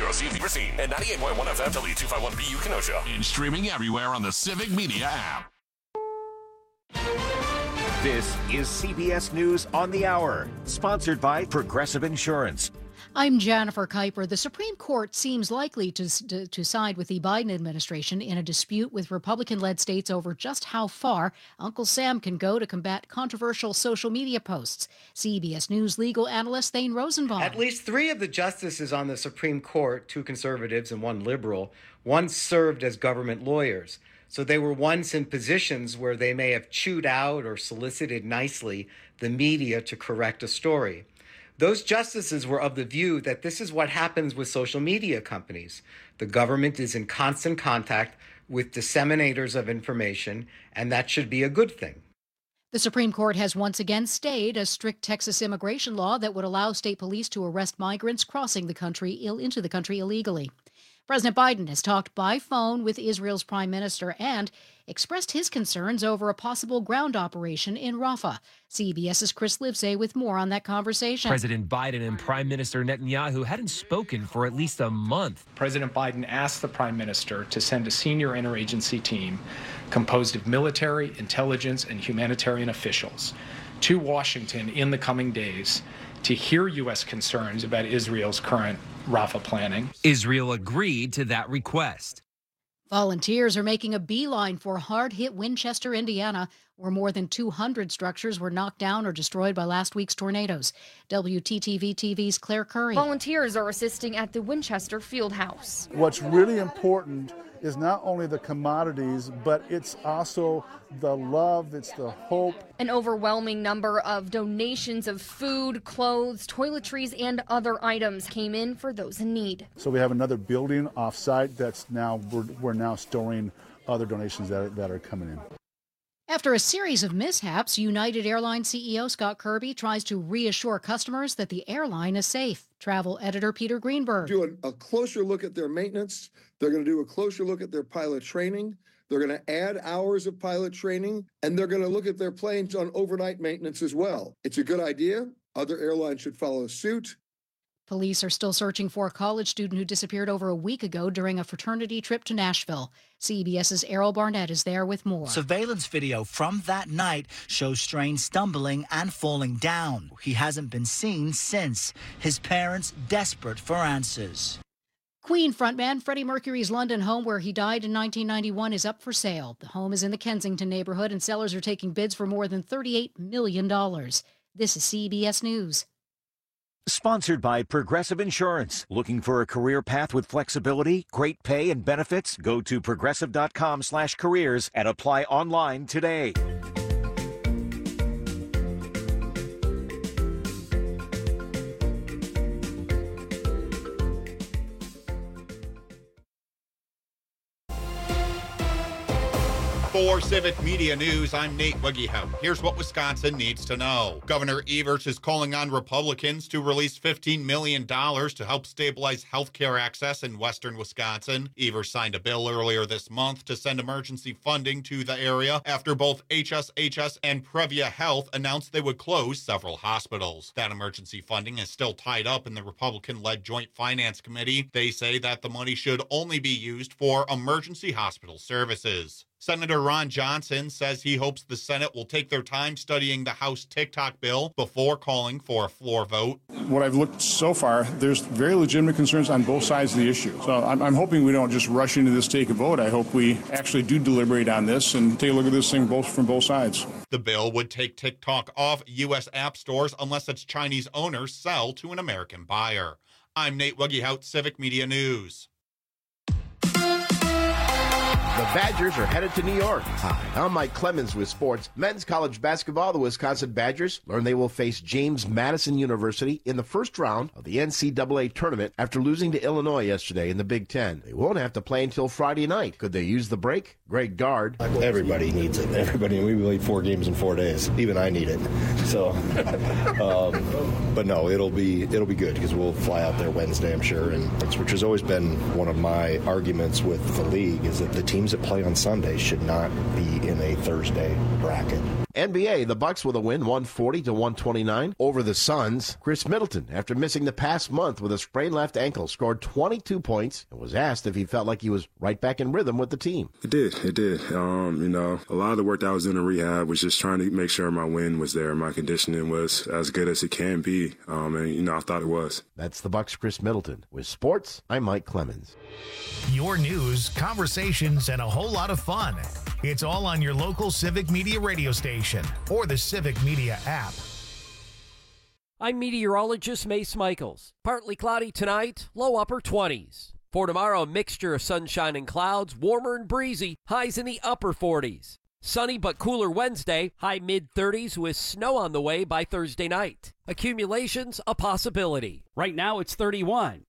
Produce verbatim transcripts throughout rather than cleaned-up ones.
zero C V Racine and ninety-eight point one F M W two fifty-one B U Kenosha. And streaming everywhere on the Civic Media app. This is C B S News on the Hour, sponsored by Progressive Insurance. I'm Jennifer Kuiper. The Supreme Court seems likely to, to, to side with the Biden administration in a dispute with Republican-led states over just how far Uncle Sam can go to combat controversial social media posts. C B S News legal analyst Thane Rosenbaum. At least three of the justices on the Supreme Court, two conservatives and one liberal, once served as government lawyers. So they were once in positions where they may have chewed out or solicited nicely the media to correct a story. Those justices were of the view that this is what happens with social media companies. The government is in constant contact with disseminators of information, and that should be a good thing. The Supreme Court has once again stayed a strict Texas immigration law that would allow state police to arrest migrants crossing the country Ill into the country illegally. President Biden has talked by phone with Israel's prime minister and expressed his concerns over a possible ground operation in Rafah. CBS's Chris Livesay with more on that conversation. President Biden and Prime Minister Netanyahu hadn't spoken for at least a month. President Biden asked the prime minister to send a senior interagency team composed of military, intelligence, and humanitarian officials to Washington in the coming days to hear U S concerns about Israel's current Rafah planning. Israel agreed to that request. Volunteers are making a beeline for hard-hit Winchester, Indiana, where more than two hundred structures were knocked down or destroyed by last week's tornadoes. W T T V T V's Claire Curry. Volunteers are assisting at the Winchester Fieldhouse. What's really important is not only the commodities, but it's also the love, it's the hope. An overwhelming number of donations of food, clothes, toiletries, and other items came in for those in need. So we have another building off-site that's now, we're, we're now storing other donations that, that are coming in. After a series of mishaps, United Airlines C E O Scott Kirby tries to reassure customers that the airline is safe. Travel editor Peter Greenberg. Do a, a closer look at their maintenance. They're going to do a closer look at their pilot training. They're going to add hours of pilot training, and they're going to look at their planes on overnight maintenance as well. It's a good idea. Other airlines should follow suit. Police are still searching for a college student who disappeared over a week ago during a fraternity trip to Nashville. CBS's Errol Barnett is there with more. Surveillance video from that night shows Strain stumbling and falling down. He hasn't been seen since. His parents desperate for answers. Queen frontman Freddie Mercury's London home, where he died in nineteen ninety-one, is up for sale. The home is in the Kensington neighborhood, and sellers are taking bids for more than thirty-eight million dollars. This is C B S News. Sponsored by Progressive Insurance. Looking for a career path with flexibility, great pay, and benefits? Go to progressive.com slash careers and apply online today. For Civic Media News, I'm Nate Wiggyhout. Here's what Wisconsin needs to know. Governor Evers is calling on Republicans to release fifteen million dollars to help stabilize health care access in western Wisconsin. Evers signed a bill earlier this month to send emergency funding to the area after both H S H S and Previa Health announced they would close several hospitals. That emergency funding is still tied up in the Republican-led Joint Finance Committee. They say that the money should only be used for emergency hospital services. Senator Ron Johnson says he hopes the Senate will take their time studying the House TikTok bill before calling for a floor vote. What I've looked so far, there's very legitimate concerns on both sides of the issue. So I'm, I'm hoping we don't just rush into this, take a vote. I hope we actually do deliberate on this and take a look at this thing both from both sides. The bill would take TikTok off U S app stores unless its Chinese owners sell to an American buyer. I'm Nate Wiggyhout, Civic Media News. The Badgers are headed to New York. Hi, I'm Mike Clemens with sports. Men's college basketball, the Wisconsin Badgers learn they will face James Madison University in the first round of the N C double A tournament after losing to Illinois yesterday in the Big Ten. They won't have to play until Friday night. Could they use the break? Greg Gard. Everybody needs it. Everybody. We played four games in four days. Even I need it. So, um, but no, it'll be it'll be good because we'll fly out there Wednesday, I'm sure. And which has always been one of my arguments with the league is that the teams teams that play on Sunday should not be in a Thursday bracket. N B A, the Bucks with a win, one forty to one twenty-nine over the Suns. Chris Middleton, after missing the past month with a sprained left ankle, scored twenty-two points and was asked if he felt like he was right back in rhythm with the team. It did. It did. Um, you know, a lot of the work that I was doing in rehab was just trying to make sure my wind was there. My conditioning was as good as it can be. Um, and, you know, I thought it was. That's the Bucks' Chris Middleton. With sports, I'm Mike Clemens. Your news, conversations, and a whole lot of fun. It's all on your local Civic Media radio station or the Civic Media app. I'm meteorologist Mace Michaels. Partly cloudy tonight, low upper twenties. For tomorrow, a mixture of sunshine and clouds, warmer and breezy, highs in the upper forties. Sunny but cooler Wednesday, high mid-thirties with snow on the way by Thursday night. Accumulations a possibility. Right now it's thirty-one.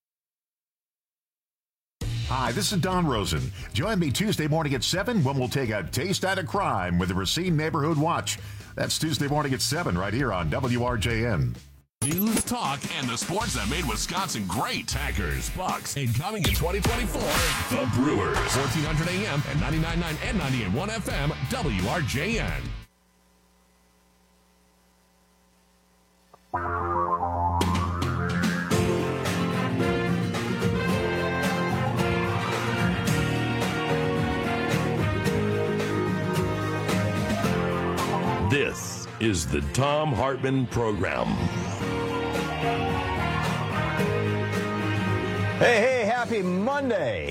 Hi, this is Don Rosen. Join me Tuesday morning at seven when we'll take a taste out of crime with the Racine Neighborhood Watch. That's Tuesday morning at seven right here on W R J N. News, talk, and the sports that made Wisconsin great. Packers, Bucks, and coming in twenty twenty-four, the Brewers. fourteen hundred A M and ninety-nine point nine and ninety-eight point one F M, W R J N. This is the Thom Hartmann Program. Hey, hey, happy Monday.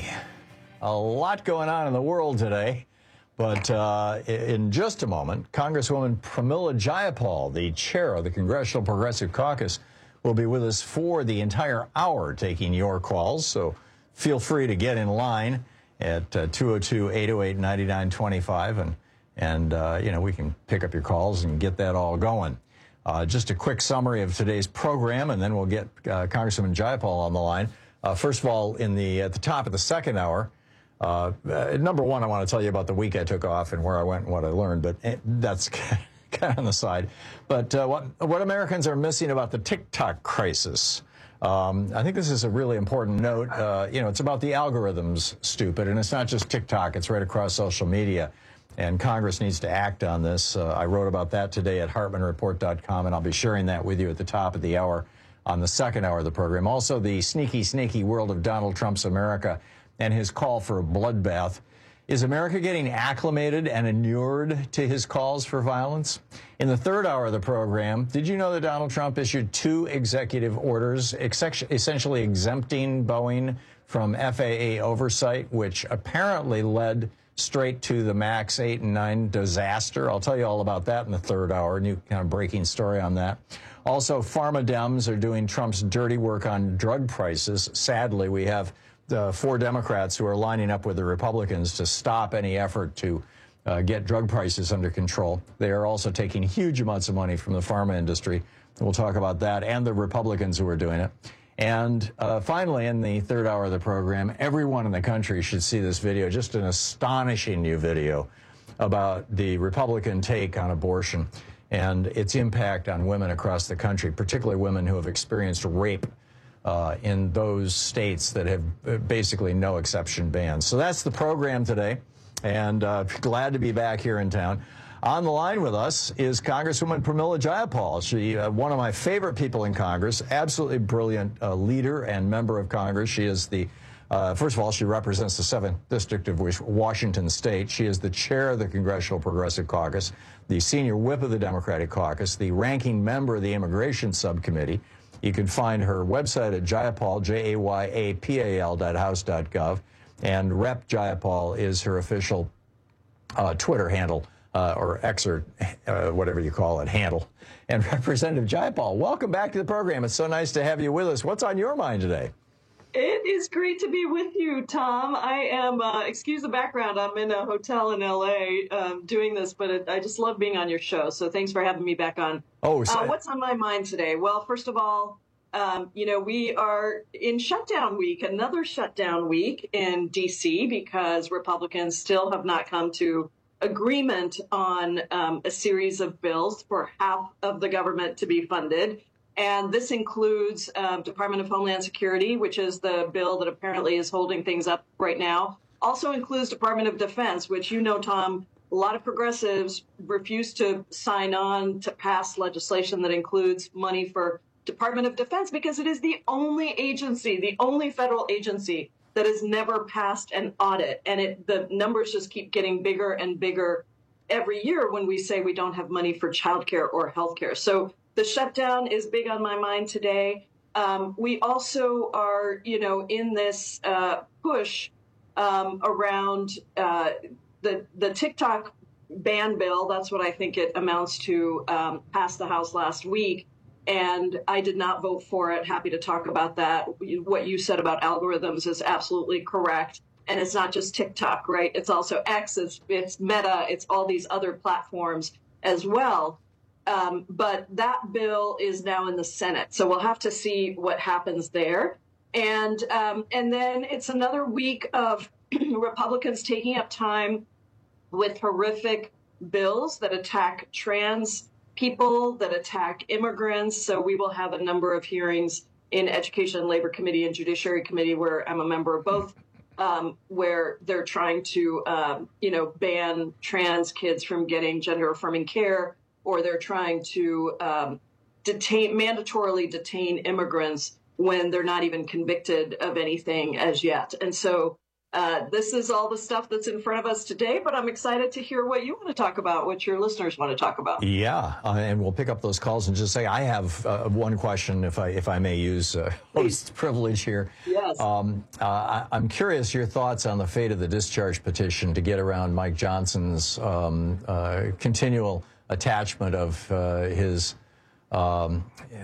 A lot going on in the world today, but uh, in just a moment, Congresswoman Pramila Jayapal, the chair of the Congressional Progressive Caucus, will be with us for the entire hour taking your calls, so feel free to get in line at uh, two oh two, eight oh eight, nine nine two five, and And, uh, you know, we can pick up your calls and get that all going. Uh, just a quick summary of today's program, and then we'll get uh, Congresswoman Jayapal on the line. Uh, first of all, in the at the top of the second hour, uh, uh, number one, I want to tell you about the week I took off and where I went and what I learned, but it, that's kind of on the side. But uh, what, what Americans are missing about the TikTok crisis. Um, I think this is a really important note. Uh, you know, it's about the algorithms, stupid, and it's not just TikTok. It's right across social media. And Congress needs to act on this. Uh, I wrote about that today at Hartmann Report dot com, and I'll be sharing that with you at the top of the hour on the second hour of the program. Also, the sneaky, sneaky world of Donald Trump's America and his call for a bloodbath. Is America getting acclimated and inured to his calls for violence? In the third hour of the program, did you know that Donald Trump issued two executive orders essentially exempting Boeing from F A A oversight, which apparently led straight to the MAX eight and nine disaster? I'll tell you all about that in the third hour, new kind of breaking story on that. Also, Pharma Dems are doing Trump's dirty work on drug prices. Sadly, we have the four Democrats who are lining up with the Republicans to stop any effort to uh, get drug prices under control. They are also taking huge amounts of money from the pharma industry. We'll talk about that and the Republicans who are doing it. And uh, finally, in the third hour of the program, everyone in the country should see this video, just an astonishing new video about the Republican take on abortion and its impact on women across the country, particularly women who have experienced rape uh, in those states that have basically no exception bans. So that's the program today, and uh, glad to be back here in town. On the line with us is Congresswoman Pramila Jayapal. She, uh, one of my favorite people in Congress, absolutely brilliant uh, leader and member of Congress. She is the, uh, first of all, she represents the seventh District of Washington State. She is the chair of the Congressional Progressive Caucus, the senior whip of the Democratic Caucus, the ranking member of the Immigration Subcommittee. You can find her website at Jayapal, J A Y A P A L dot house dot gov, and Rep Jayapal is her official uh, Twitter handle. Uh, or X or uh, whatever you call it, handle. And Representative Jayapal, welcome back to the program. It's so nice to have you with us. What's on your mind today? It is great to be with you, Tom. I am, uh, excuse the background, I'm in a hotel in L A um, doing this, but it, I just love being on your show. So thanks for having me back on. Oh, so- uh, what's on my mind today? Well, first of all, um, you know, we are in shutdown week, another shutdown week in D C because Republicans still have not come to agreement on um, a series of bills for half of the government to be funded. And this includes um, Department of Homeland Security, which is the bill that apparently is holding things up right now. also includes Department of Defense, which, you know, Tom, a lot of progressives refuse to sign on to pass legislation that includes money for Department of Defense because it is the only agency, the only federal agency that has never passed an audit. And it, the numbers just keep getting bigger and bigger every year when we say we don't have money for childcare or healthcare. So the shutdown is big on my mind today. Um, we also are, you know, in this uh, push um, around uh, the the TikTok ban bill. That's what I think it amounts to. Um, passed the House last week, and I did not vote for it. Happy to talk about that. What you said about algorithms is absolutely correct. And it's not just TikTok, right? It's also X, it's, it's Meta, it's all these other platforms as well. Um, but that bill is now in the Senate. So we'll have to see what happens there. And, um, and then it's another week of Republicans taking up time with horrific bills that attack trans people, that attack immigrants. So we will have a number of hearings in Education and Labor Committee and Judiciary Committee, where I'm a member of both, Um, where they're trying to, um, you know, ban trans kids from getting gender-affirming care, or they're trying to um, detain, mandatorily detain immigrants when they're not even convicted of anything as yet. And so uh, this is all the stuff that's in front of us today, but I'm excited to hear what you want to talk about, what your listeners want to talk about. Yeah, uh, and we'll pick up those calls and just say, I have uh, one question, if I if I may use uh, host privilege here. Yes. Um, uh, I, I'm curious your thoughts on the fate of the discharge petition to get around Mike Johnson's um, uh, continual attachment of uh, his um,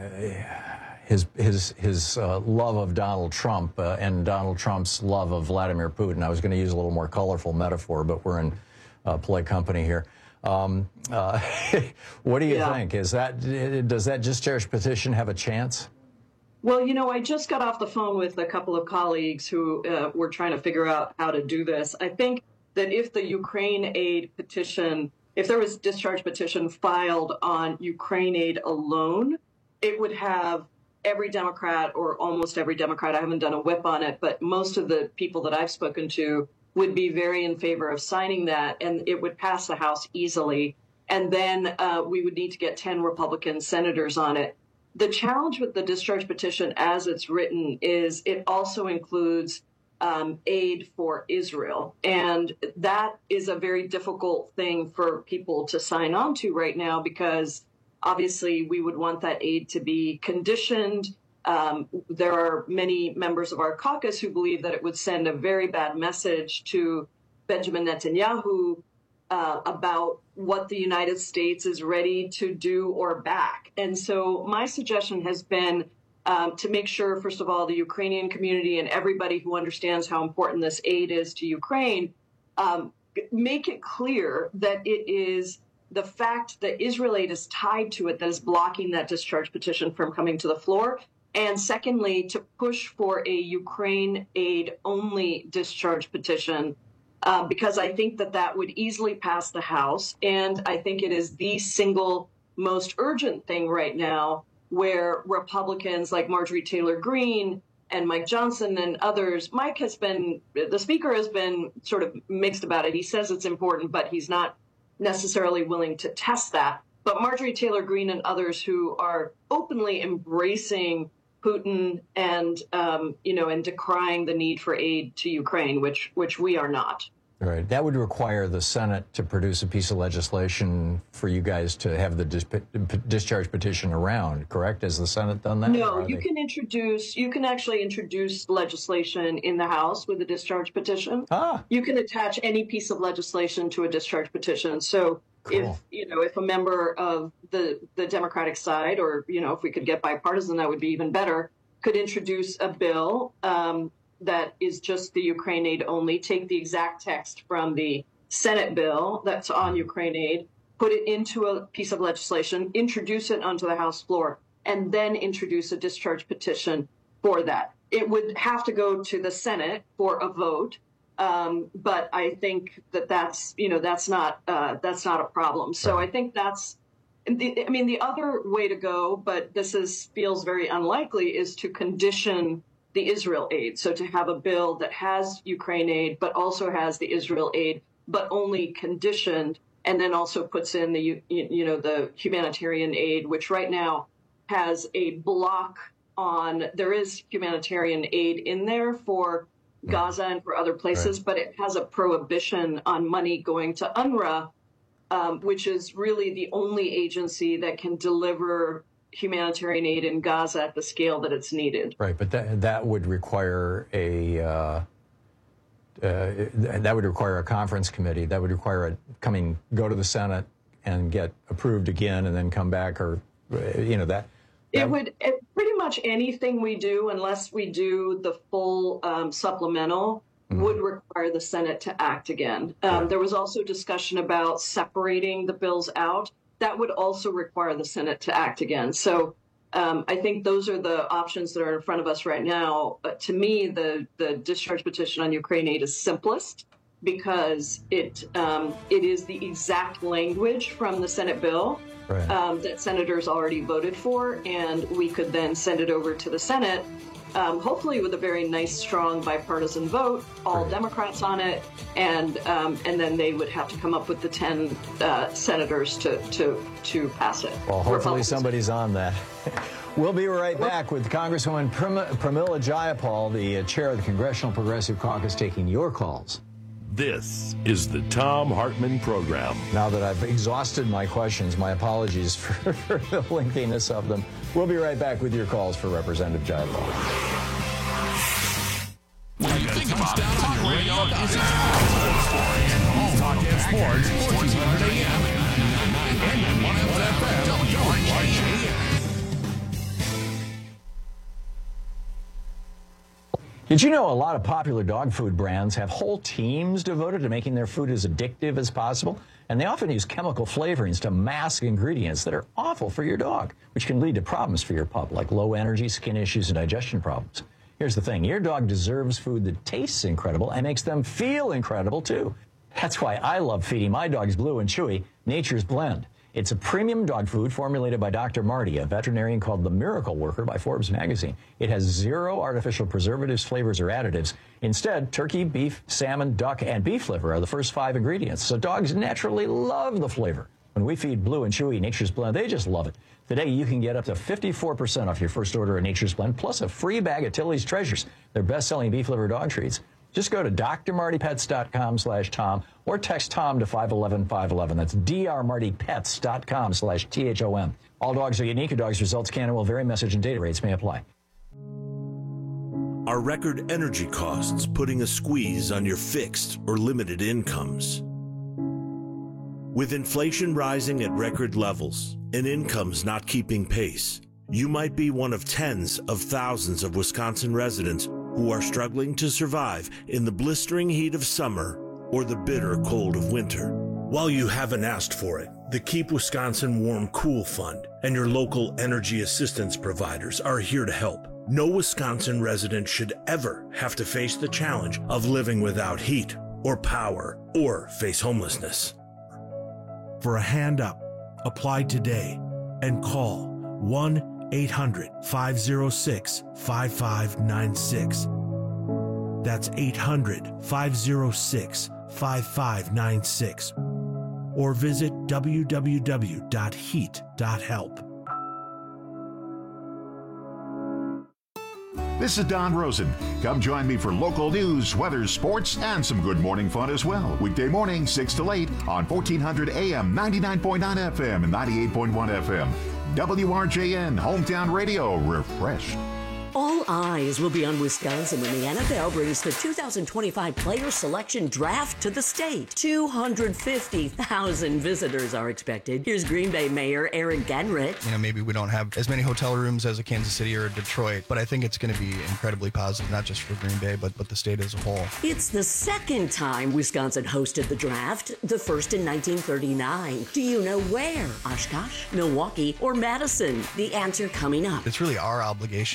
his his his uh, love of Donald Trump uh, and Donald Trump's love of Vladimir Putin. I was going to use a little more colorful metaphor, but we're in uh, polite company here. Um, uh, what do you yeah. think? Is that does that discharge petition have a chance? Well, you know, I just got off the phone with a couple of colleagues who uh, were trying to figure out how to do this. I think that if the Ukraine aid petition, if there was a discharge petition filed on Ukraine aid alone, it would have every Democrat, or almost every Democrat, I haven't done a whip on it, but most of the people that I've spoken to would be very in favor of signing that, and it would pass the House easily. And then uh, we would need to get ten Republican senators on it. The challenge with the discharge petition as it's written is it also includes um, aid for Israel. And that is a very difficult thing for people to sign on to right now, because obviously we would want that aid to be conditioned. Um, there are many members of our caucus who believe that it would send a very bad message to Benjamin Netanyahu uh, about what the United States is ready to do or back. And so my suggestion has been um, to make sure, first of all, the Ukrainian community and everybody who understands how important this aid is to Ukraine, um, make it clear that it is the fact that Israel aid is tied to it that is blocking that discharge petition from coming to the floor. And secondly, to push for a Ukraine aid only discharge petition, uh, because I think that that would easily pass the House. And I think it is the single most urgent thing right now, where Republicans like Marjorie Taylor Greene and Mike Johnson and others, Mike has been, the speaker has been sort of mixed about it. He says it's important, but he's not necessarily willing to test that. But Marjorie Taylor Greene and others who are openly embracing Putin and, um, you know, and decrying the need for aid to Ukraine, which which we are not. Right. That would require the Senate to produce a piece of legislation for you guys to have the dis discharge petition around, correct? Has the Senate done that? No, you they... can introduce, you can actually introduce legislation in the House with a discharge petition. Ah. You can attach any piece of legislation to a discharge petition. So cool. if, you know, if a member of the, the Democratic side, or, you know, if we could get bipartisan, that would be even better, could introduce a bill um, that is just the Ukraine aid only, take the exact text from the Senate bill that's on Ukraine aid, put it into a piece of legislation, introduce it onto the House floor, and then introduce a discharge petition for that. It would have to go to the Senate for a vote, um, but I think that that's, you know, that's not, uh, that's not a problem. So I think that's, the, I mean, the other way to go, but this is feels very unlikely, is to condition the Israel aid. So to have a bill that has Ukraine aid, but also has the Israel aid, but only conditioned, and then also puts in the, you, you know, the humanitarian aid, which right now has a block on, there is humanitarian aid in there for Gaza and for other places, right. but it has a prohibition on money going to UNRWA, um, which is really the only agency that can deliver humanitarian aid in Gaza at the scale that it's needed. Right, but that that would require a uh, uh, that would require a conference committee. That would require a coming go to the Senate and get approved again, and then come back, or you know that. that it would it, pretty much anything we do, unless we do the full um, supplemental, mm-hmm. would require the Senate to act again. Um, right. There was also discussion about separating the bills out. That would also require the Senate to act again. So um, I think those are the options that are in front of us right now. But to me, the, the discharge petition on Ukraine aid is simplest because it um, it is the exact language from the Senate bill right. um, that senators already voted for, and we could then send it over to the Senate, um, hopefully with a very nice, strong bipartisan vote, all right. Democrats on it, and um, and then they would have to come up with the ten uh, senators to, to, to pass it. Well, hopefully somebody's on that. We'll be right back with Congresswoman Pram- Pramila Jayapal, the uh, chair of the Congressional Progressive Caucus, taking your calls. This is the Thom Hartmann Program. Now that I've exhausted my questions, my apologies for, for the lengthiness of them. We'll be right back with your calls for Representative Jayapal. When you think about it, talk radio is Talk and Sports, fourteen hundred A M and one F M, W R J M. Did you know a lot of popular dog food brands have whole teams devoted to making their food as addictive as possible? And they often use chemical flavorings to mask ingredients that are awful for your dog, which can lead to problems for your pup, like low energy, skin issues, and digestion problems. Here's the thing. Your dog deserves food that tastes incredible and makes them feel incredible, too. That's why I love feeding my dogs Blue and Chewy Nature's Blend. It's a premium dog food formulated by Doctor Marty, a veterinarian called the Miracle Worker by Forbes magazine. It has zero artificial preservatives, flavors, or additives. Instead, turkey, beef, salmon, duck, and beef liver are the first five ingredients, so dogs naturally love the flavor. When we feed Blue and Chewy Nature's Blend, they just love it. Today, you can get up to fifty-four percent off your first order of Nature's Blend, plus a free bag of Tilly's Treasures, their best-selling beef liver dog treats. Just go to D R Marty Pets dot com slash Tom or text Tom to five one one five one one. That's D R Marty Pets dot com slash T H O M. All dogs are unique. A dog's results can and will vary. Message and data rates may apply. Are record energy costs putting a squeeze on your fixed or limited incomes? With inflation rising at record levels and incomes not keeping pace, you might be one of tens of thousands of Wisconsin residents who are struggling to survive in the blistering heat of summer or the bitter cold of winter. While you haven't asked for it, the Keep Wisconsin Warm Cool Fund and your local energy assistance providers are here to help. No Wisconsin resident should ever have to face the challenge of living without heat or power or face homelessness. For a hand up, apply today and call one eight hundred five oh six five five nine six. That's eight hundred five oh six five five nine six. Or visit w w w dot heat dot help. This is Don Rosen. Come join me for local news, weather, sports, and some good morning fun as well. Weekday morning, six to eight on fourteen hundred A M, ninety-nine point nine F M, and ninety-eight point one F M. W R J N, Hometown Radio, refreshed. All eyes will be on Wisconsin when the N F L brings the two thousand twenty-five Player Selection Draft to the state. two hundred fifty thousand visitors are expected. Here's Green Bay Mayor Eric Genrich. You know, maybe we don't have as many hotel rooms as a Kansas City or a Detroit, but I think it's going to be incredibly positive, not just for Green Bay, but, but the state as a whole. It's the second time Wisconsin hosted the draft, the first in nineteen thirty-nine. Do you know where? Oshkosh, Milwaukee, or Madison? The answer coming up. It's really our obligation to pull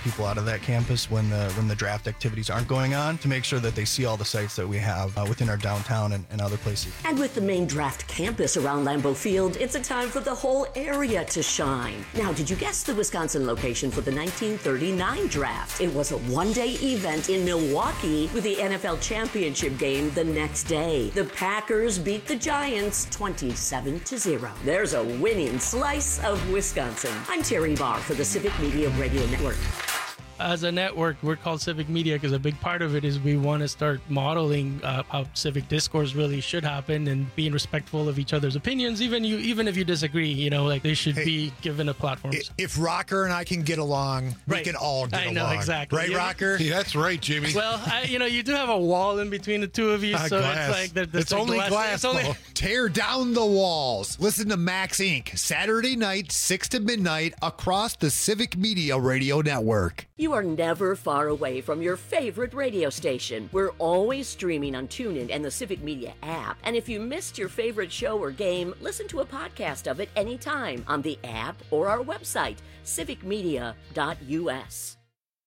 people out of that campus when the when the draft activities aren't going on, to make sure that they see all the sites that we have uh, within our downtown and, and other places. And with the main draft campus around Lambeau Field, it's a time for the whole area to shine. Now, did you guess the Wisconsin location for the nineteen thirty-nine draft? It was a one-day event in Milwaukee with the N F L championship game the next day. The Packers beat the Giants twenty-seven to zero. There's a winning slice of Wisconsin. I'm Terry Barr for the Civic Media Radio Network. As a network, we're called Civic Media because a big part of it is we want to start modeling uh, how civic discourse really should happen and being respectful of each other's opinions, even you, even if you disagree. You know, like they should hey, be given a platform. If Rocker and I can get along, right. we can all get I along. I know, exactly. Right, yeah. Rocker? Yeah, that's right, Jimmy. Well, I, you know, you do have a wall in between the two of you, uh, so glass. it's like... The, the, it's the only glass. glass. It's only... Tear down the walls. Listen to Max Incorporated. Saturday night, six to midnight, across the Civic Media Radio Network. You are never far away from your favorite radio station. We're always streaming on TuneIn and the Civic Media app. And if you missed your favorite show or game, listen to a podcast of it anytime on the app or our website, civic media dot u s.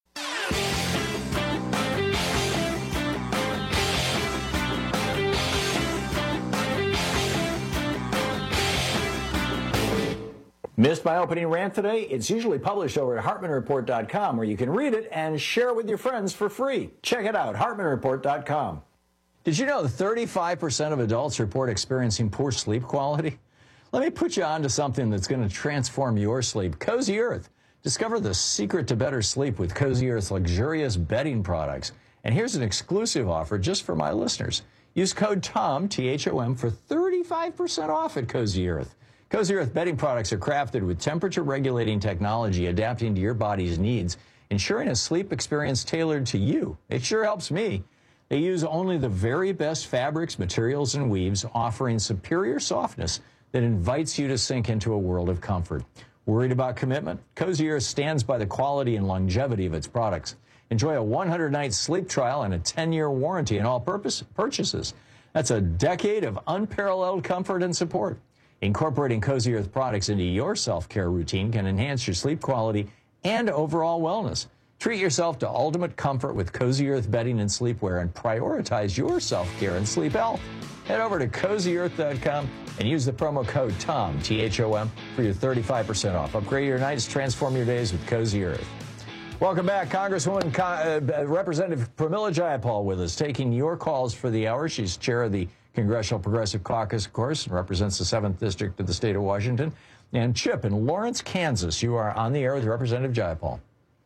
Missed my opening rant today? It's usually published over at hartman report dot com, where you can read it and share it with your friends for free. Check it out, hartman report dot com. Did you know that thirty-five percent of adults report experiencing poor sleep quality? Let me put you on to something that's going to transform your sleep. Cozy Earth. Discover the secret to better sleep with Cozy Earth's luxurious bedding products. And here's an exclusive offer just for my listeners. Use code TOM, T H O M, for thirty-five percent off at Cozy Earth. Cozy Earth bedding products are crafted with temperature-regulating technology adapting to your body's needs, ensuring a sleep experience tailored to you. It sure helps me. They use only the very best fabrics, materials, and weaves, offering superior softness that invites you to sink into a world of comfort. Worried about commitment? Cozy Earth stands by the quality and longevity of its products. Enjoy a one hundred night sleep trial and a ten year warranty on all purpose purchases. That's a decade of unparalleled comfort and support. Incorporating Cozy Earth products into your self-care routine can enhance your sleep quality and overall wellness. Treat yourself to ultimate comfort with Cozy Earth bedding and sleepwear and prioritize your self-care and sleep health. Head over to cozy earth dot com and use the promo code TOM, T H O M, for your thirty-five percent off. Upgrade your nights, transform your days with Cozy Earth. Welcome back. Congresswoman uh, Representative Pramila Jayapal with us, taking your calls for the hour. She's chair of the Congressional Progressive Caucus, of course, and represents the seventh District of the state of Washington. And Chip in Lawrence, Kansas, you are on the air with Representative Jayapal.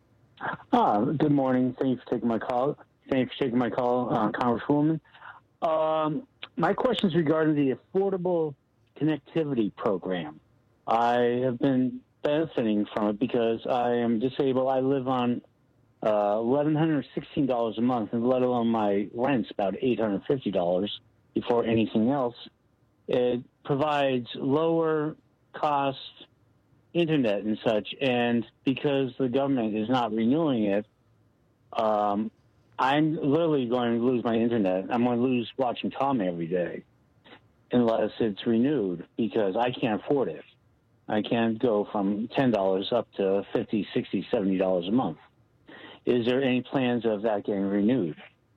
Uh, good morning. Thank you for taking my call. Thank you for taking my call, uh, Congresswoman. Um, my question is regarding the Affordable Connectivity Program. I have been benefiting from it because I am disabled. I live on uh, one thousand one hundred sixteen dollars a month, and let alone my rent's about eight hundred fifty dollars before anything else. It provides lower cost internet and such, and because the government is not renewing it, um, I'm literally going to lose my internet. I'm going to lose watching Tom every day unless it's renewed, because I can't afford it. I can't go from ten dollars up to fifty dollars, sixty dollars, seventy dollars a month. Is there any plans of that getting renewed?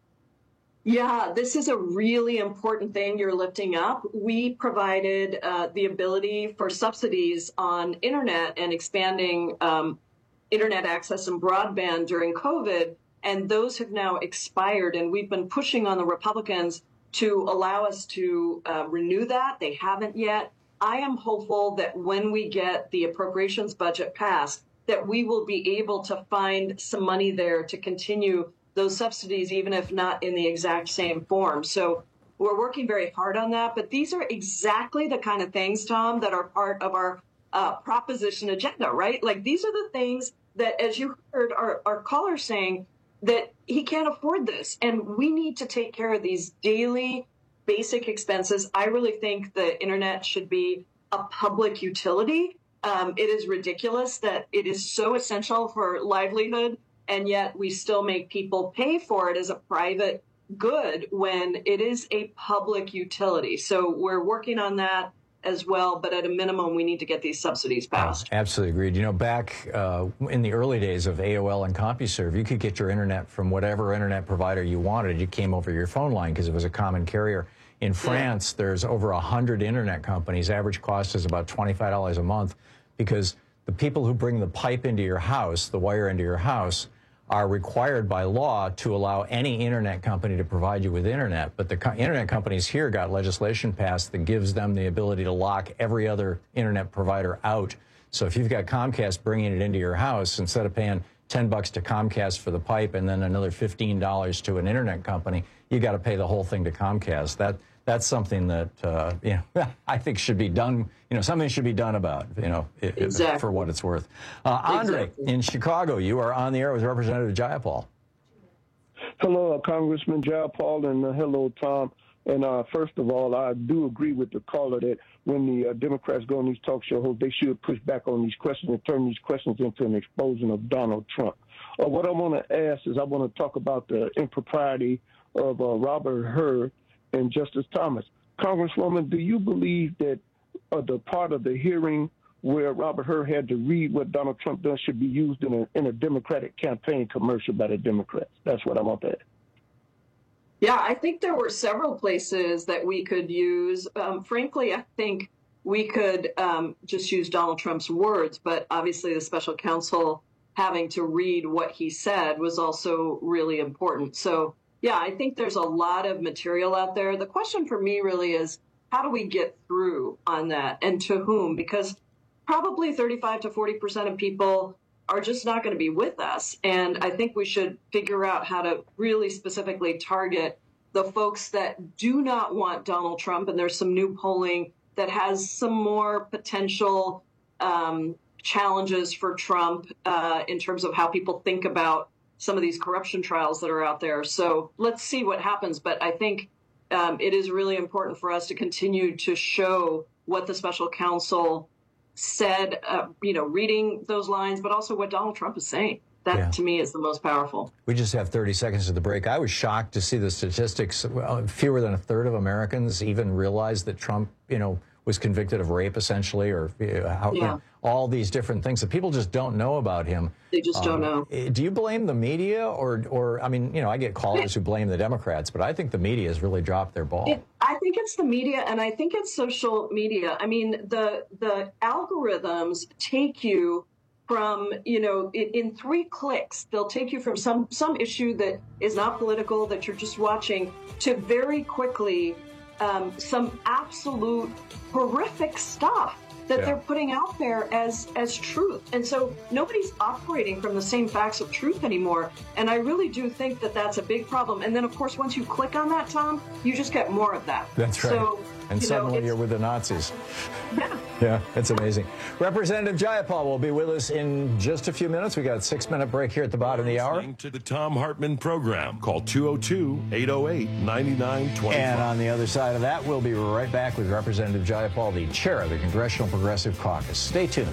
Yeah, this is a really important thing you're lifting up. We provided uh, the ability for subsidies on internet and expanding um, internet access and broadband during COVID, and those have now expired. And we've been pushing on the Republicans to allow us to uh, renew that. They haven't yet. I am hopeful that when we get the appropriations budget passed, that we will be able to find some money there to continue those subsidies, even if not in the exact same form. So we're working very hard on that. But these are exactly the kind of things, Tom, that are part of our uh, proposition agenda, right? Like, these are the things that, as you heard our, our caller saying, that he can't afford this. And we need to take care of these daily basic expenses. I really think the internet should be a public utility. Um, it is ridiculous that it is so essential for livelihood, and yet we still make people pay for it as a private good when it is a public utility. So we're working on that. as well. But at a minimum, we need to get these subsidies passed. Uh, absolutely agreed. You know, back uh, in the early days of A O L and CompuServe, you could get your internet from whatever internet provider you wanted. It came over your phone line because it was a common carrier. In France, yeah. there's over one hundred internet companies. Average cost is about twenty-five dollars a month because the people who bring the pipe into your house, the wire into your house, are required by law to allow any internet company to provide you with internet. But the co internet companies here got legislation passed that gives them the ability to lock every other internet provider out. So if you've got Comcast bringing it into your house, instead of paying ten bucks to Comcast for the pipe and then another fifteen dollars to an internet company, you got to pay the whole thing to Comcast. That That's something that, uh, you know, I think should be done, you know, something should be done about, you know, exactly. for what it's worth. Uh, Andre, exactly. in Chicago, you are on the air with Representative Jayapal. Hello, uh, Congressman Jayapal, and uh, hello, Tom. And uh, first of all, I do agree with the caller that when the uh, Democrats go on these talk show hosts, they should push back on these questions and turn these questions into an exposing of Donald Trump. Uh, what I want to ask is I want to talk about the impropriety of uh, Robert Hur and Justice Thomas. Congresswoman, do you believe that uh, the part of the hearing where Robert Hur had to read what Donald Trump does should be used in a, in a Democratic campaign commercial by the Democrats? That's what I want to ask. Yeah, I think there were several places that we could use. Um, frankly, I think we could um, just use Donald Trump's words, but obviously the special counsel having to read what he said was also really important. So, yeah, I think there's a lot of material out there. The question for me really is, how do we get through on that, and to whom? Because probably thirty-five to forty percent of people are just not going to be with us. And I think we should figure out how to really specifically target the folks that do not want Donald Trump. And there's some new polling that has some more potential um, challenges for Trump uh, in terms of how people think about some of these corruption trials that are out there. So let's see what happens. But I think um, it is really important for us to continue to show what the special counsel said, uh, you know, reading those lines, but also what Donald Trump is saying. That, yeah. to me, is the most powerful. We just have thirty seconds to the break. I was shocked to see the statistics. Well, fewer than a third of Americans even realized that Trump, you know, was convicted of rape, essentially, or uh, how, yeah. you know, all these different things that people just don't know about him. They just um, don't know. Do you blame the media, or, or I mean, you know, I get callers who blame the Democrats, but I think the media has really dropped their ball. It, I think it's the media, and I think it's social media. I mean, the the algorithms take you from, you know, in, in three clicks, they'll take you from some some issue that is not political, that you're just watching, to very quickly um, some absolute horrific stuff that yeah. they're putting out there as as truth. And so nobody's operating from the same facts of truth anymore. And I really do think that that's a big problem. And then, of course, once you click on that, Tom, you just get more of that. That's right. So, and you suddenly know, you're with the Nazis. Yeah. Yeah, it's amazing. Representative Jayapal will be with us in just a few minutes. We got a six-minute break here at the bottom of the hour. To the Tom Hartman program. Call two oh two, eight oh eight, nine nine two five. And on the other side of that, we'll be right back with Representative Jayapal, the chair of the Congressional Progressive Caucus. Stay tuned.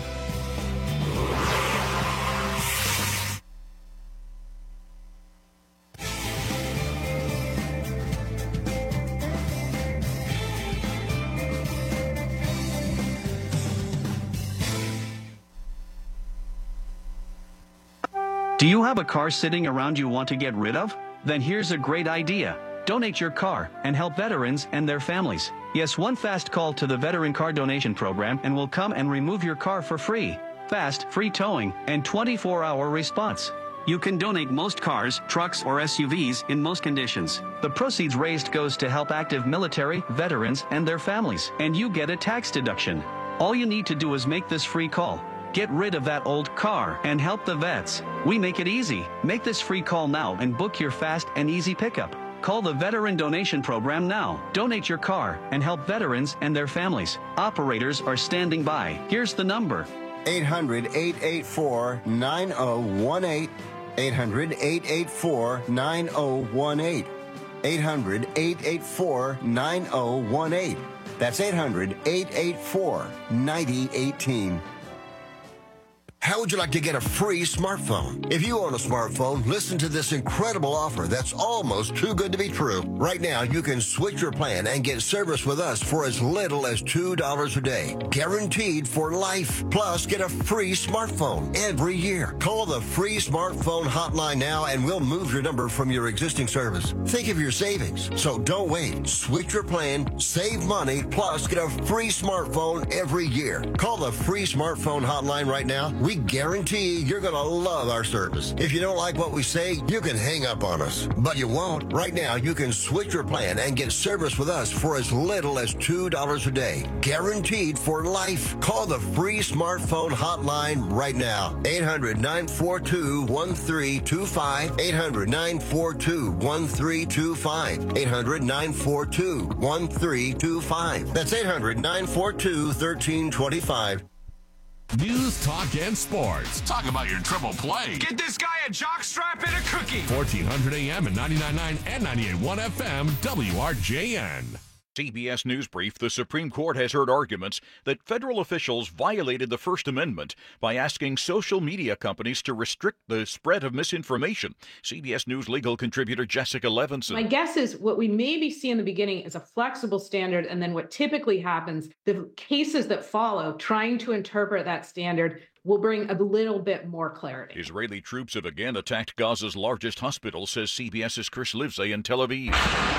Do you have a car sitting around you want to get rid of? Then here's a great idea. Donate your car and help veterans and their families. Yes, one fast call to the Veteran Car Donation Program and we'll come and remove your car for free. Fast, free towing, and twenty-four hour response. You can donate most cars, trucks, or S U Vs in most conditions. The proceeds raised goes to help active military, veterans, and their families, and you get a tax deduction. All you need to do is make this free call. Get rid of that old car and help the vets. We make it easy. Make this free call now and book your fast and easy pickup. Call the Veteran Donation Program now. Donate your car and help veterans and their families. Operators are standing by. Here's the number. eight hundred, eight eight four, nine oh one eight. eight hundred, eight eight four, nine oh one eight. eight hundred, eight eight four, nine oh one eight. That's eight hundred, eight eight four, nine oh one eight. how would you like to get a free smartphone? If you own a smartphone, listen to this incredible offer that's almost too good to be true. Right now, you can switch your plan and get service with us for as little as two dollars a day. Guaranteed for life. Plus, get a free smartphone every year. Call the free smartphone hotline now and we'll move your number from your existing service. Think of your savings. So don't wait. Switch your plan, save money, plus get a free smartphone every year. Call the free smartphone hotline right now. We guarantee you're going to love our service. If you don't like what we say, you can hang up on us. But you won't. Right now, you can switch your plan and get service with us for as little as two dollars a day. Guaranteed for life. Call the free smartphone hotline right now. eight hundred, nine four two, one three two five. eight hundred, nine four two, one three two five. eight hundred, nine four two, one three two five. That's eight hundred, nine four two, one three two five. News, talk, and sports. Talk about your triple play. Get this guy a jockstrap and a cookie. fourteen hundred A M and ninety-nine point nine and ninety-eight point one F M, W R J N. C B S News Brief, the Supreme Court has heard arguments that federal officials violated the First Amendment by asking social media companies to restrict the spread of misinformation. C B S News legal contributor Jessica Levinson. My guess is what we maybe see in the beginning is a flexible standard, and then what typically happens, the cases that follow, trying to interpret that standard will bring a little bit more clarity. Israeli troops have again attacked Gaza's largest hospital, says CBS's Chris Livesay in Tel Aviv.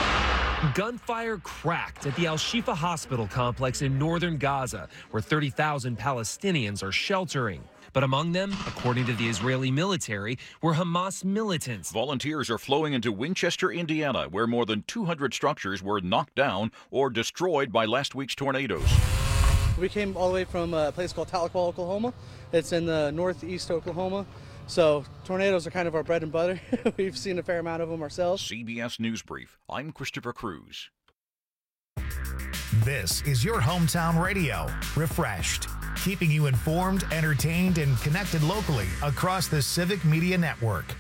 Gunfire cracked at the Al-Shifa hospital complex in northern Gaza, where thirty thousand Palestinians are sheltering. But among them, according to the Israeli military, were Hamas militants. Volunteers are flowing into Winchester, Indiana, where more than two hundred structures were knocked down or destroyed by last week's tornadoes. We came all the way from a place called Tahlequah, Oklahoma. It's in the northeast Oklahoma. So tornadoes are kind of our bread and butter. We've seen a fair amount of them ourselves. C B S News Brief. I'm Christopher Cruz. This is your hometown radio, Refreshed, keeping you informed, entertained, and connected locally across the Civic Media Network.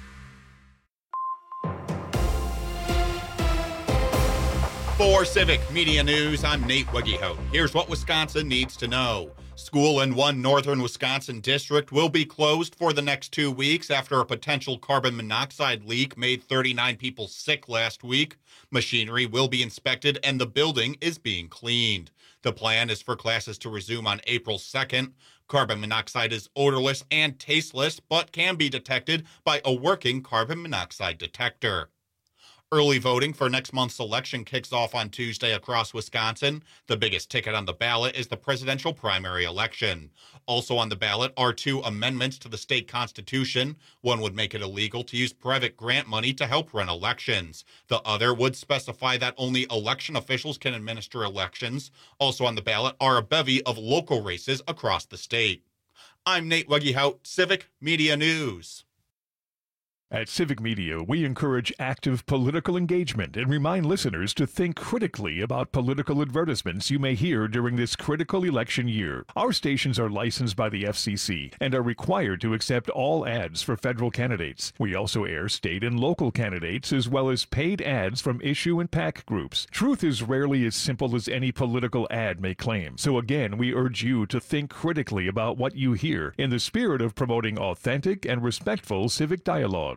For Civic Media News, I'm Nate Wegehout. Here's what Wisconsin needs to know. School in one northern Wisconsin district will be closed for the next two weeks after a potential carbon monoxide leak made thirty-nine people sick last week. Machinery will be inspected and the building is being cleaned. The plan is for classes to resume on April second. Carbon monoxide is odorless and tasteless, but can be detected by a working carbon monoxide detector. Early voting for next month's election kicks off on Tuesday across Wisconsin. The biggest ticket on the ballot is the presidential primary election. Also on the ballot are two amendments to the state constitution. One would make it illegal to use private grant money to help run elections. The other would specify that only election officials can administer elections. Also on the ballot are a bevy of local races across the state. I'm Nate Wegehout, Civic Media News. At Civic Media, we encourage active political engagement and remind listeners to think critically about political advertisements you may hear during this critical election year. Our stations are licensed by the F C C and are required to accept all ads for federal candidates. We also air state and local candidates as well as paid ads from issue and PAC groups. Truth is rarely as simple as any political ad may claim. So again, we urge you to think critically about what you hear in the spirit of promoting authentic and respectful civic dialogue.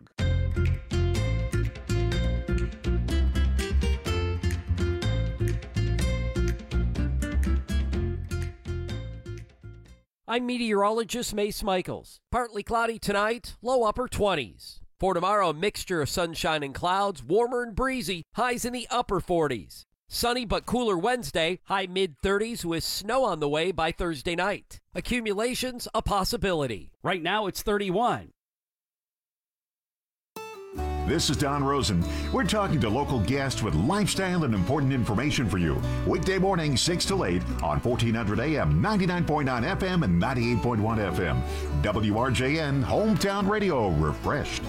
I'm meteorologist Mace Michaels. Partly cloudy tonight, low upper twenties. For tomorrow, a mixture of sunshine and clouds, warmer and breezy, highs in the upper forties. Sunny but cooler Wednesday, high mid thirties with snow on the way by Thursday night. Accumulations a possibility. Right now it's thirty-one. This is Don Rosen. We're talking to local guests with lifestyle and important information for you. Weekday morning, six to eight on fourteen hundred A M, ninety-nine point nine F M, and ninety-eight point one F M. W R J N, Hometown Radio, Refreshed.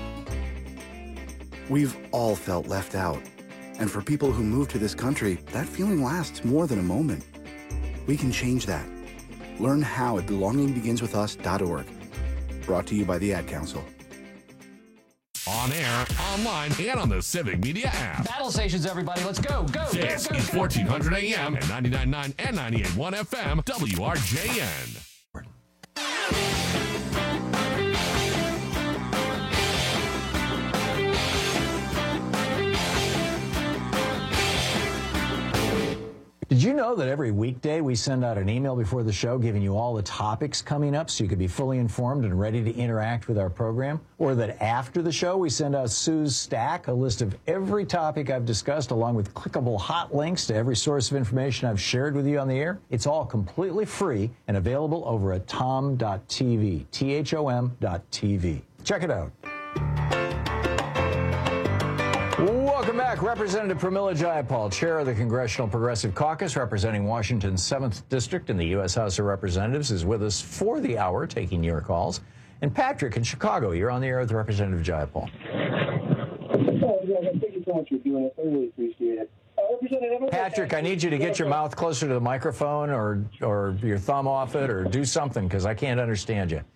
We've all felt left out. And for people who move to this country, that feeling lasts more than a moment. We can change that. Learn how at belonging begins with us dot org. Brought to you by the Ad Council. On air, online, and on the Civic Media app. Battle stations, everybody. Let's go, go, This go, go, is go. fourteen hundred A M and ninety-nine point nine and ninety-eight point one F M, W R J N. know that every weekday we send out an email before the show giving you all the topics coming up so you can be fully informed and ready to interact with our program? Or that after the show we send out Sue's Stack, a list of every topic I've discussed along with clickable hot links to every source of information I've shared with you on the air? It's all completely free and available over at tom dot t v, T H O M dot T V. Check it out. Welcome back. Representative Pramila Jayapal, chair of the Congressional Progressive Caucus, representing Washington's seventh District in the U S House of Representatives, is with us for the hour, taking your calls. And Patrick in Chicago, you're on the air with Representative Jayapal. Oh, yeah, thank you so much for doing this. I really appreciate it. Uh, Representative, Patrick, I need you to get your mouth closer to the microphone or, or your thumb off it or do something because I can't understand you.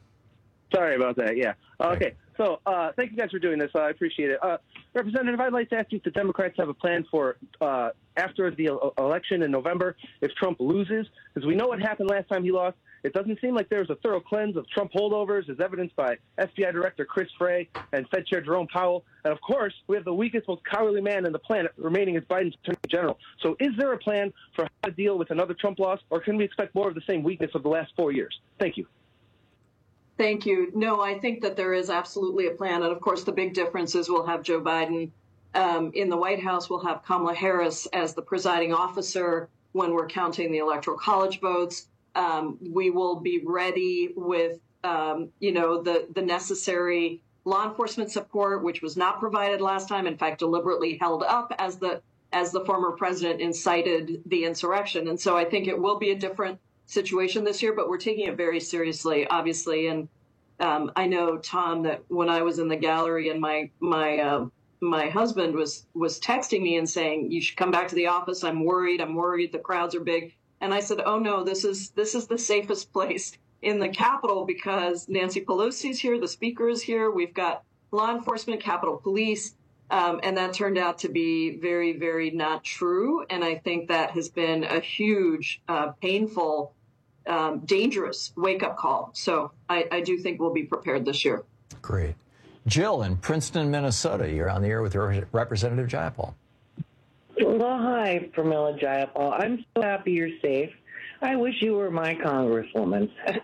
Sorry about that, yeah. Okay, so uh, thank you guys for doing this. I appreciate it. Uh, Representative, I'd like to ask you if the Democrats have a plan for uh, after the election in November if Trump loses, because we know what happened last time he lost. It doesn't seem like there was a thorough cleanse of Trump holdovers, as evidenced by F B I Director Chris Wray and Fed Chair Jerome Powell. And, of course, we have the weakest, most cowardly man in the planet remaining as Biden's Attorney General. So is there a plan for how to deal with another Trump loss, or can we expect more of the same weakness of the last four years? Thank you. Thank you. No, I think that there is absolutely a plan. And of course, the big difference is we'll have Joe Biden um, in the White House. We'll have Kamala Harris as the presiding officer when we're counting the Electoral College votes. Um, we will be ready with, um, you know, the, the necessary law enforcement support, which was not provided last time, in fact, deliberately held up as the as the former president incited the insurrection. And so I think it will be a different situation this year, but we're taking it very seriously, obviously. And um, I know, Tom, that when I was in the gallery and my my uh, my husband was was texting me and saying, you should come back to the office. I'm worried. I'm worried. The crowds are big. And I said, oh, no, this is this is the safest place in the Capitol because Nancy Pelosi's here. The speaker is here. We've got law enforcement, Capitol Police. Um, and that turned out to be very, very not true. And I think that has been a huge, uh, painful Um, dangerous wake-up call. So I, I do think we'll be prepared this year. Great. Jill in Princeton, Minnesota, you're on the air with Representative Jayapal. Well, hi, Pramila Jayapal. I'm so happy you're safe. I wish you were my congresswoman.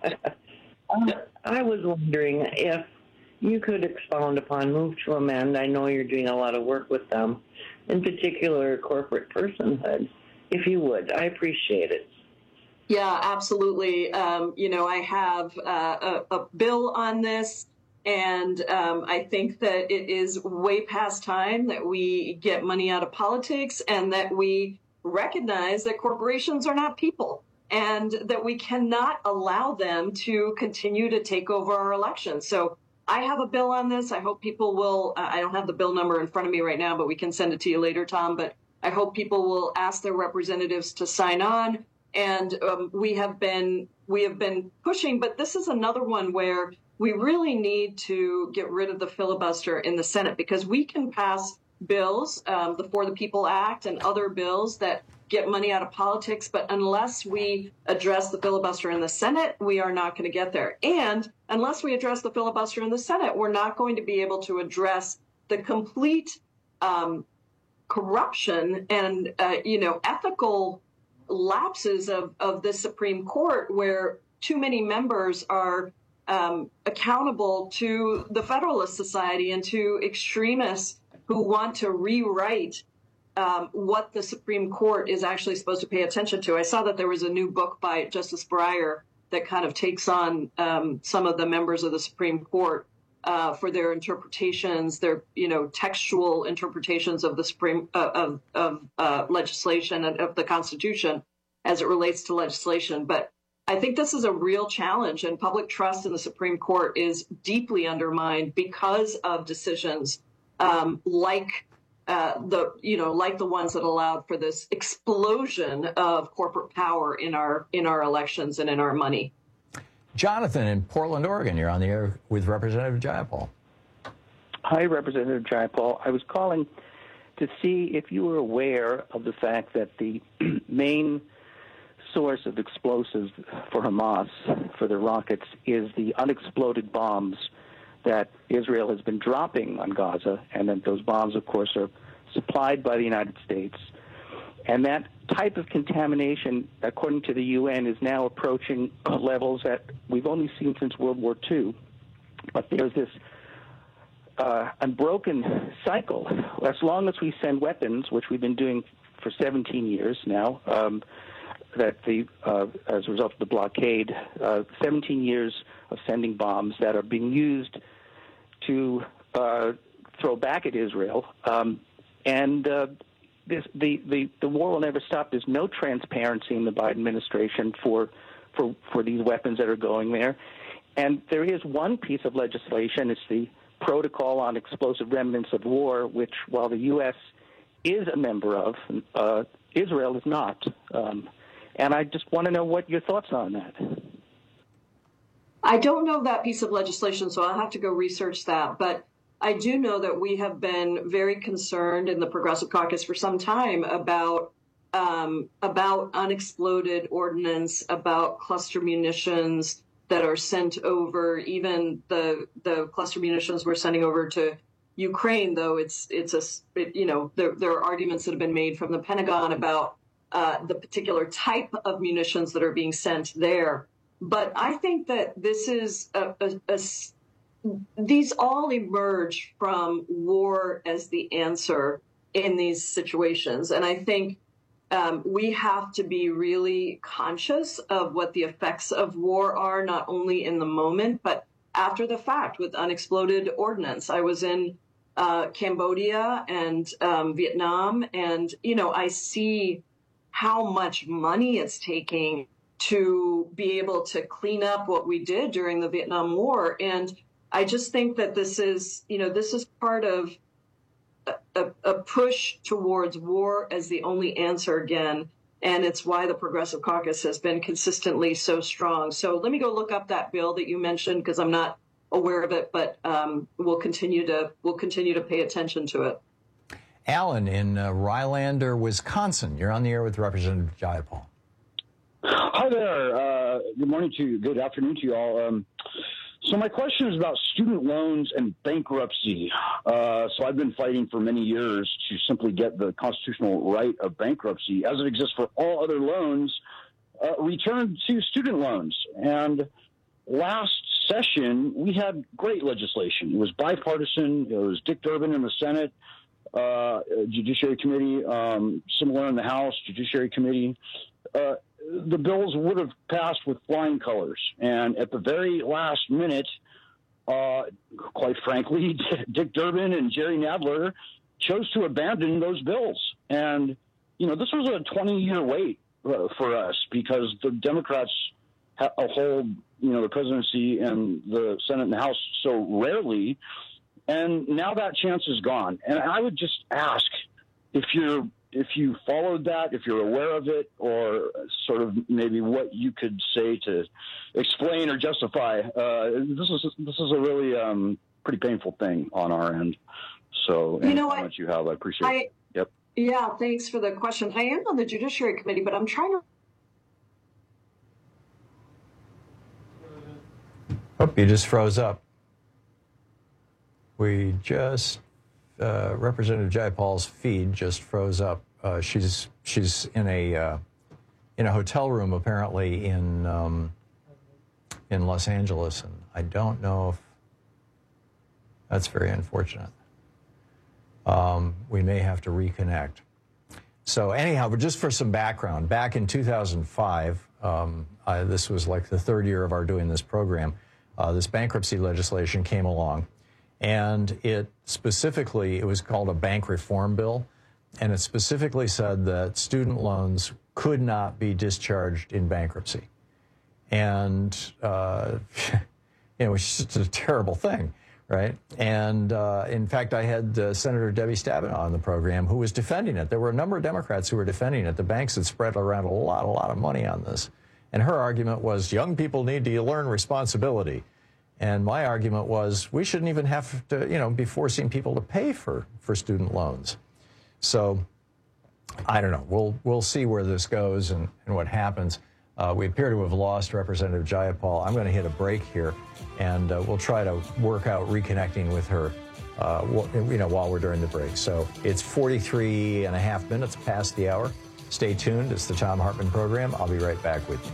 um, I was wondering if you could expound upon Move to Amend. I know you're doing a lot of work with them, in particular corporate personhood. If you would, I appreciate it. Yeah, absolutely. Um, you know, I have uh, a, a bill on this, and um, I think that it is way past time that we get money out of politics and that we recognize that corporations are not people and that we cannot allow them to continue to take over our elections. So I have a bill on this. I hope people will, uh, I don't have the bill number in front of me right now, but we can send it to you later, Tom. But I hope people will ask their representatives to sign on. And um, we have been we have been pushing, but this is another one where we really need to get rid of the filibuster in the Senate, because we can pass bills, um, the For the People Act and other bills that get money out of politics, but unless we address the filibuster in the Senate, we are not going to get there. And unless we address the filibuster in the Senate, we're not going to be able to address the complete um, corruption and uh, you know ethical lapses of, of the Supreme Court, where too many members are um, accountable to the Federalist Society and to extremists who want to rewrite um, what the Supreme Court is actually supposed to pay attention to. I saw that there was a new book by Justice Breyer that kind of takes on um, some of the members of the Supreme Court uh, for their interpretations, their you know textual interpretations of the Supreme uh, of of uh, legislation and of the Constitution as it relates to legislation. But I think this is a real challenge, and public trust in the Supreme Court is deeply undermined because of decisions um, like uh, the you know like the ones that allowed for this explosion of corporate power in our in our elections and in our money. Jonathan in Portland, Oregon, you're on the air with Representative Jayapal. Hi, Representative Jayapal. I was calling to see if you were aware of the fact that the main source of explosives for Hamas, for the rockets, is the unexploded bombs that Israel has been dropping on Gaza, and that those bombs, of course, are supplied by the United States. And that type of contamination, according to the U N, is now approaching levels that we've only seen since World War Two. But there's this uh, unbroken cycle. As long as we send weapons, which we've been doing for seventeen years now, um, that the uh, as a result of the blockade, uh, seventeen years of sending bombs that are being used to uh, throw back at Israel, um, and uh, this, the, the the war will never stop. There's no transparency in the Biden administration for for for these weapons that are going there, and there is one piece of legislation. It's the Protocol on Explosive Remnants of War, which, while the U S is a member of, uh, Israel is not. Um, and I just want to know what your thoughts are on that. I don't know that piece of legislation, so I'll have to go research that. But I do know that we have been very concerned in the Progressive Caucus for some time about um, about unexploded ordnance, about cluster munitions that are sent over, even the the cluster munitions we're sending over to Ukraine, though it's it's a it, you know there there are arguments that have been made from the Pentagon about uh, the particular type of munitions that are being sent there. But I think that this is a, a, a these all emerge from war as the answer in these situations, and I think um, we have to be really conscious of what the effects of war are, not only in the moment but after the fact with unexploded ordnance. I was in uh, Cambodia and um, Vietnam, and you know I see how much money it's taking to be able to clean up what we did during the Vietnam War. And I just think that this is, you know, this is part of a, a push towards war as the only answer again. And it's why the Progressive Caucus has been consistently so strong. So let me go look up that bill that you mentioned, because I'm not aware of it, but um, we'll continue to we'll continue to pay attention to it. Alan in uh, Rylander, Wisconsin. You're on the air with Representative Jayapal. Hi there. Uh, good morning to you. Good afternoon to you all. Um, so my question is about student loans and bankruptcy. Uh, so I've been fighting for many years to simply get the constitutional right of bankruptcy, as it exists for all other loans, uh, returned to student loans. And last session, we had great legislation. It was bipartisan. It was Dick Durbin in the Senate, uh, Judiciary Committee, um, similar in the House, Judiciary Committee. Uh, the bills would have passed with flying colors. And at the very last minute, uh, quite frankly, Dick Durbin and Jerry Nadler chose to abandon those bills. And, you know, this was a twenty-year wait uh, for us, because the Democrats ha- hold, you know, the presidency and the Senate and the House so rarely. And now that chance is gone. And I would just ask if you're if you followed that, if you're aware of it, or sort of maybe what you could say to explain or justify. Uh, this is this is a really um, pretty painful thing on our end. So, you know what you have, I appreciate I, it. Yep. Yeah, thanks for the question. I am on the Judiciary Committee, but I'm trying to. Oh, you just froze up. We just. Uh, Representative Jayapal's feed just froze up. Uh, she's she's in a uh, in a hotel room apparently in um, in Los Angeles, and I don't know if that's very unfortunate. Um, we may have to reconnect. So anyhow, but just for some background, back in two thousand five, um, I, this was like the third year of our doing this program. Uh, this bankruptcy legislation came along. And it specifically, it was called a bank reform bill, and it specifically said that student loans could not be discharged in bankruptcy. And, uh, you know, it was just a terrible thing, right? And, uh, in fact, I had uh, Senator Debbie Stabenow on the program who was defending it. There were a number of Democrats who were defending it. The banks had spread around a lot, a lot of money on this. And her argument was young people need to learn responsibility. And my argument was we shouldn't even have to, you know, be forcing people to pay for, for student loans. So I don't know. We'll we'll see where this goes and, and what happens. Uh, we appear to have lost Representative Jayapal. I'm going to hit a break here, and uh, we'll try to work out reconnecting with her, uh, you know, while we're during the break. So it's forty-three and a half minutes past the hour. Stay tuned. It's the Thom Hartmann Program. I'll be right back with you.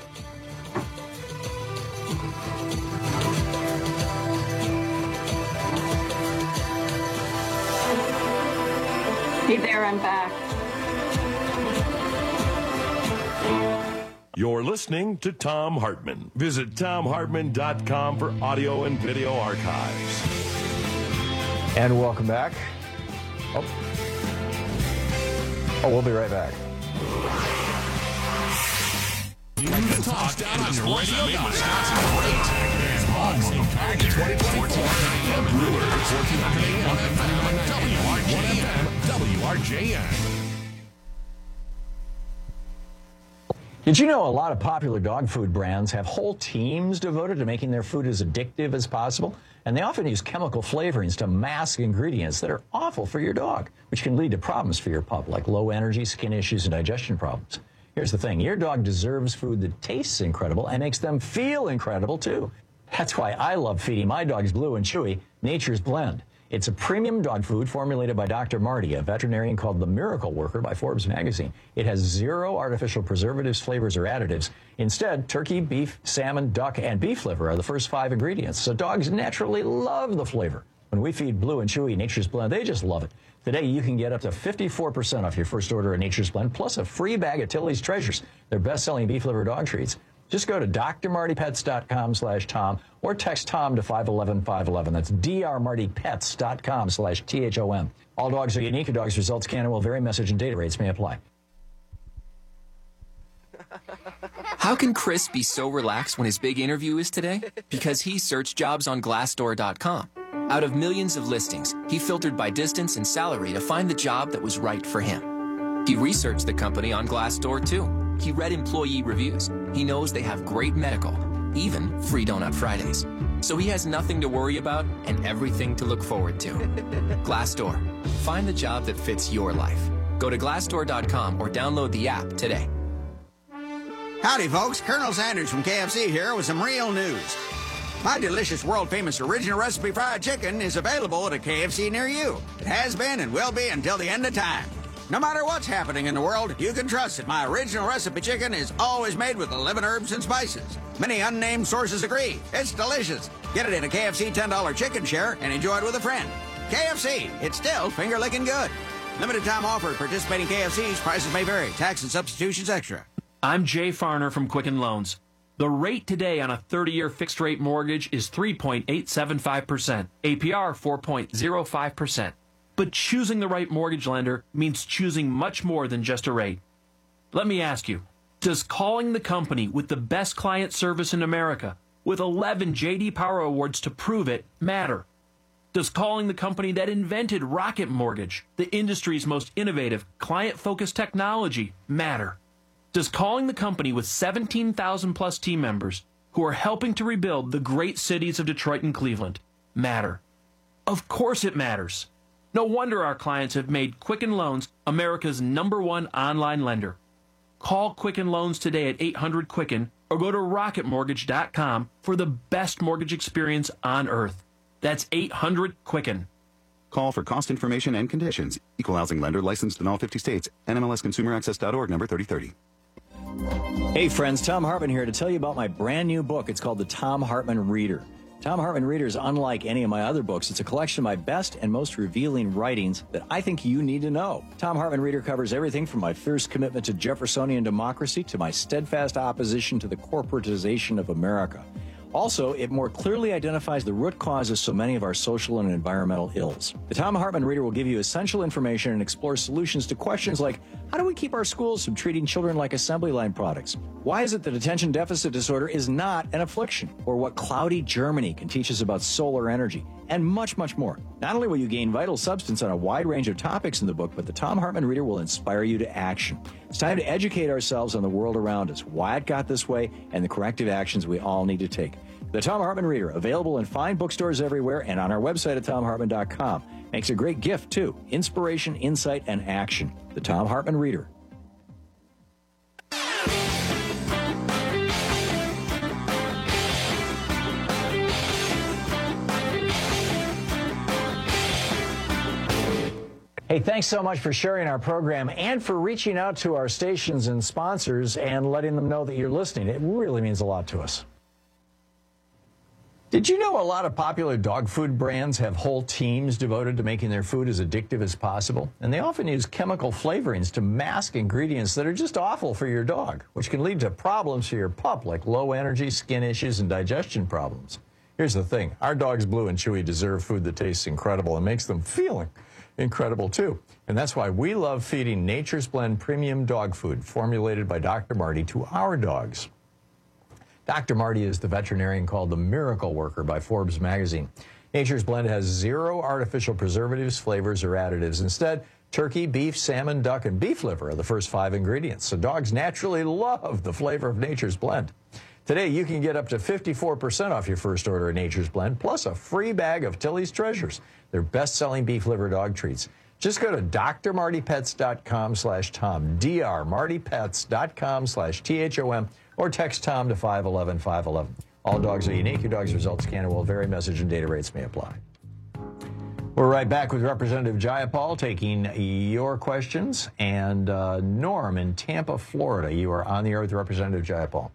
Hey there, I'm back. You're listening to Thom Hartmann. Visit thom hartmann dot com for audio and video archives. And welcome back. Oh, oh we'll be right back. You can talk down on your radio dial. Wisconsin great. Packers, Bucks, and Packers twenty twenty-four. The Brewers, fourteen hundred A M, W R J N. W R J N. Did you know a lot of popular dog food brands have whole teams devoted to making their food as addictive as possible? And they often use chemical flavorings to mask ingredients that are awful for your dog, which can lead to problems for your pup, like low energy, skin issues, and digestion problems. Here's the thing. Your dog deserves food that tastes incredible and makes them feel incredible, too. That's why I love feeding my dogs Blue and Chewy Nature's Blend. It's a premium dog food formulated by Doctor Marty, a veterinarian called the Miracle Worker by Forbes magazine. It has zero artificial preservatives, flavors, or additives. Instead, turkey, beef, salmon, duck, and beef liver are the first five ingredients, so dogs naturally love the flavor. When we feed Blue and Chewy Nature's Blend, they just love it. Today, you can get up to fifty-four percent off your first order of Nature's Blend, plus a free bag of Tilly's Treasures, their best-selling beef liver dog treats. Just go to d r marty pets dot com slash Tom or text Tom to five one one five one one. That's d r marty pets dot com slash T H O M. All dogs are unique. A dog's results can and will vary. Message and data rates may apply. How can Chris be so relaxed when his big interview is today? Because he searched jobs on glassdoor dot com. Out of millions of listings, he filtered by distance and salary to find the job that was right for him. He researched the company on Glassdoor, too. He read employee reviews. He knows they have great medical, even free Donut Fridays. So he has nothing to worry about and everything to look forward to. Glassdoor. Find the job that fits your life. Go to glassdoor dot com or download the app today. Howdy, folks. Colonel Sanders from K F C here with some real news. My delicious, world-famous original recipe fried chicken is available at a K F C near you. It has been and will be until the end of time. No matter what's happening in the world, you can trust that my original recipe chicken is always made with eleven herbs and spices. Many unnamed sources agree. It's delicious. Get it in a K F C ten dollar chicken share and enjoy it with a friend. K F C, it's still finger-licking good. Limited time offer at participating K F Cs. Prices may vary. Tax and substitutions extra. I'm Jay Farner from Quicken Loans. The rate today on a thirty-year fixed-rate mortgage is three point eight seven five percent, A P R four point zero five percent. But choosing the right mortgage lender means choosing much more than just a rate. Let me ask you, does calling the company with the best client service in America, with eleven J D Power Awards to prove it, matter? Does calling the company that invented Rocket Mortgage, the industry's most innovative, client-focused technology, matter? Does calling the company with seventeen thousand plus team members who are helping to rebuild the great cities of Detroit and Cleveland matter? Of course it matters. No wonder our clients have made Quicken Loans America's number one online lender. Call Quicken Loans today at eight hundred Quicken or go to rocket mortgage dot com for the best mortgage experience on earth. That's eight hundred Quicken. Call for cost information and conditions. Equal housing lender licensed in all fifty states. N M L S consumer access dot org number thirty thirty. Hey friends, Thom Hartmann here to tell you about my brand new book. It's called The Thom Hartmann Reader. Thom Hartmann Reader is unlike any of my other books. It's a collection of my best and most revealing writings that I think you need to know. Thom Hartmann Reader covers everything from my fierce commitment to Jeffersonian democracy to my steadfast opposition to the corporatization of America. Also, it more clearly identifies the root causes so many of our social and environmental ills. The Thom Hartmann Reader will give you essential information and explore solutions to questions like, how do we keep our schools from treating children like assembly line products? Why is it that attention deficit disorder is not an affliction? Or what cloudy Germany can teach us about solar energy? And much, much more. Not only will you gain vital substance on a wide range of topics in the book, but the Thom Hartmann Reader will inspire you to action. It's time to educate ourselves on the world around us, why it got this way, and the corrective actions we all need to take. The Thom Hartmann Reader, available in fine bookstores everywhere and on our website at thom hartmann dot com. Makes a great gift, too. Inspiration, insight, and action. The Thom Hartmann Reader. Hey, thanks so much for sharing our program and for reaching out to our stations and sponsors and letting them know that you're listening. It really means a lot to us. Did you know a lot of popular dog food brands have whole teams devoted to making their food as addictive as possible? And they often use chemical flavorings to mask ingredients that are just awful for your dog, which can lead to problems for your pup like low energy, skin issues, and digestion problems. Here's the thing. Our dogs, Blue and Chewy, deserve food that tastes incredible and makes them feel incredible, too. And that's why we love feeding Nature's Blend premium dog food formulated by Doctor Marty to our dogs. Doctor Marty is the veterinarian called the Miracle Worker by Forbes magazine. Nature's Blend has zero artificial preservatives, flavors, or additives. Instead, turkey, beef, salmon, duck, and beef liver are the first five ingredients. So dogs naturally love the flavor of Nature's Blend. Today, you can get up to fifty-four percent off your first order of Nature's Blend, plus a free bag of Tilly's Treasures, their best-selling beef liver dog treats. Just go to d r marty pets dot com slash tom, d r marty pets dot com slash T H O M, or text Tom to five one one, five one one. All dogs are unique. Your dog's results can and will vary. Message and data rates may apply. We're right back with Representative Jayapal taking your questions. And uh, Norm in Tampa, Florida, you are on the air with Representative Jayapal.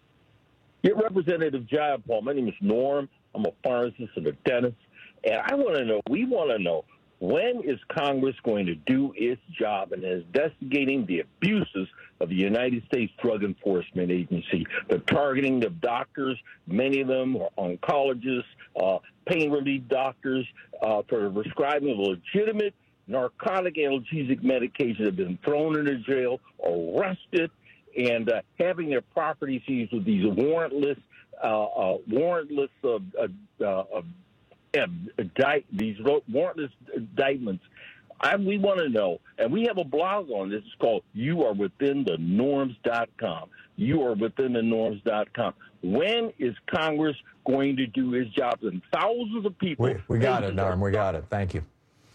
Yeah, Representative Jayapal, my name is Norm. I'm a pharmacist and a dentist. And I want to know, we want to know, when is Congress going to do its job in investigating the abuses of the United States Drug Enforcement Agency? The targeting of doctors, many of them are oncologists, uh, pain relief doctors, uh, for prescribing legitimate narcotic analgesic medication have been thrown into jail, arrested, and uh, having their property seized with these warrantless, uh, uh, warrantless uh, uh, uh, Indict, these warrantless indictments. I, we want to know, and we have a blog on this. It's called You Are Within the Norms dot com. You Are Within the Norms dot com. When is Congress going to do its job? And thousands of people. We, we got it, Norm. We got it. Thank you.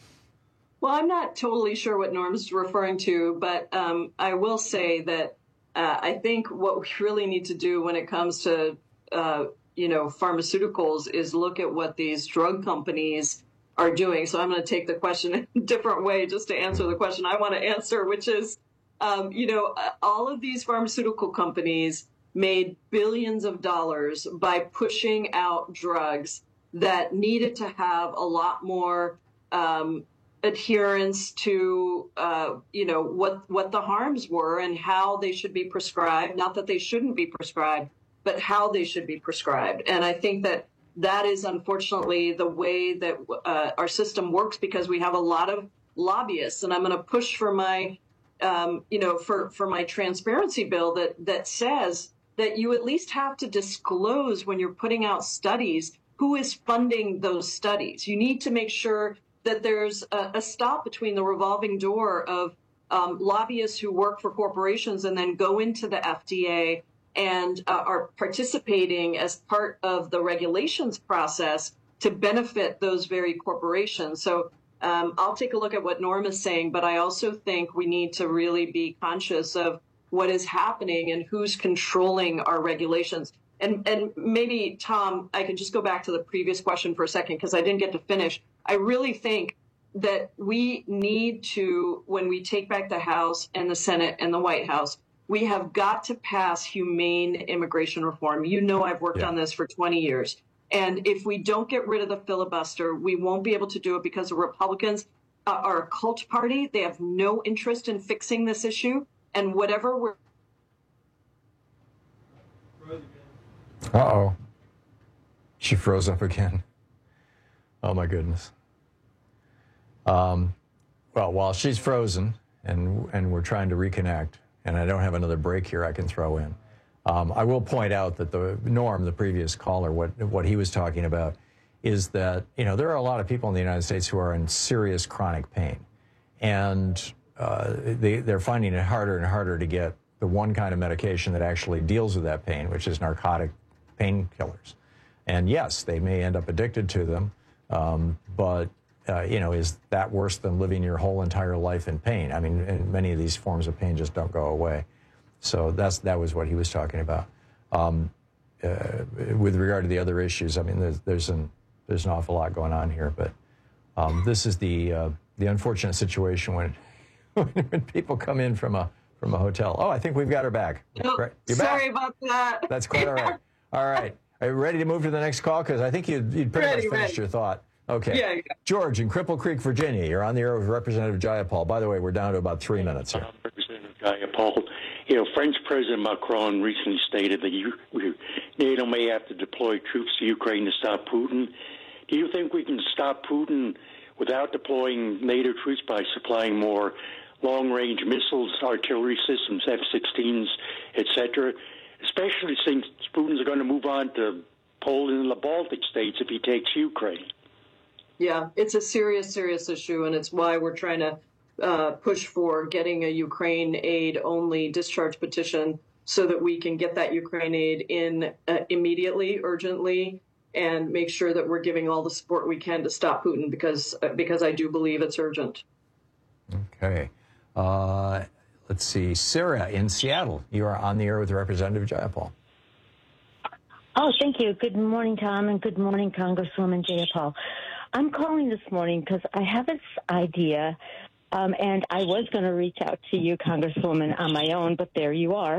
Well, I'm not totally sure what Norm's referring to, but um, I will say that uh, I think what we really need to do when it comes to uh, you know, pharmaceuticals is look at what these drug companies are doing. So I'm going to take the question in a different way just to answer the question I want to answer, which is, um, you know, all of these pharmaceutical companies made billions of dollars by pushing out drugs that needed to have a lot more um, adherence to, uh, you know, what, what the harms were and how they should be prescribed. Not that they shouldn't be prescribed, but how they should be prescribed. And I think that that is unfortunately the way that uh, our system works, because we have a lot of lobbyists. And I'm going to push for my, um, you know, for, for my transparency bill that, that says that you at least have to disclose when you're putting out studies who is funding those studies. You need to make sure that there's a, a stop between the revolving door of um, lobbyists who work for corporations and then go into the F D A and uh, are participating as part of the regulations process to benefit those very corporations. So um, I'll take a look at what Norm is saying, but I also think we need to really be conscious of what is happening and who's controlling our regulations. And, and maybe, Tom, I can just go back to the previous question for a second because I didn't get to finish. I really think that we need to, when we take back the House and the Senate and the White House, we have got to pass humane immigration reform. You know, I've worked yeah. on this for twenty years. And if we don't get rid of the filibuster, we won't be able to do it because the Republicans uh, are a cult party. They have no interest in fixing this issue. And whatever we're... Uh-oh. She froze up again. Oh, my goodness. Um, well, while she's frozen and and we're trying to reconnect, and I don't have another break here I can throw in. Um, I will point out that the Norm, the previous caller, what what he was talking about is that, you know, there are a lot of people in the United States who are in serious chronic pain. And uh, they, they're finding it harder and harder to get the one kind of medication that actually deals with that pain, which is narcotic painkillers. And yes, they may end up addicted to them, um, but Uh, you know, is that worse than living your whole entire life in pain? I mean, and many of these forms of pain just don't go away. So that's that was what he was talking about. Um, uh, with regard to the other issues, I mean, there's there's an there's an awful lot going on here, but um, this is the uh, the unfortunate situation when when people come in from a from a hotel. Oh, I think we've got her back. Oh, right. You're sorry back. about that. That's quite all right. All right. Are you ready to move to the next call? Because I think you'd, you'd pretty Ready, much finished ready. your thought. Okay. Yeah, yeah. George in Cripple Creek, Virginia. You're on the air with Representative Jayapal. By the way, we're down to about three minutes here. Representative Jayapal, you know, French President Macron recently stated that you, NATO may have to deploy troops to Ukraine to stop Putin. Do you think we can stop Putin without deploying NATO troops by supplying more long-range missiles, artillery systems, F sixteens, et cetera, especially since Putin's going to move on to Poland and the Baltic states if he takes Ukraine? Yeah, it's a serious, serious issue, and it's why we're trying to uh, push for getting a Ukraine aid-only discharge petition so that we can get that Ukraine aid in uh, immediately, urgently, and make sure that we're giving all the support we can to stop Putin, because uh, because I do believe it's urgent. Okay. Uh, let's see. Sarah in Seattle. You are on the air with Representative Jayapal. Oh, thank you. Good morning, Tom, and good morning, Congresswoman Jayapal. I'm calling this morning because I have this idea, um, and I was going to reach out to you, Congresswoman, on my own, but there you are.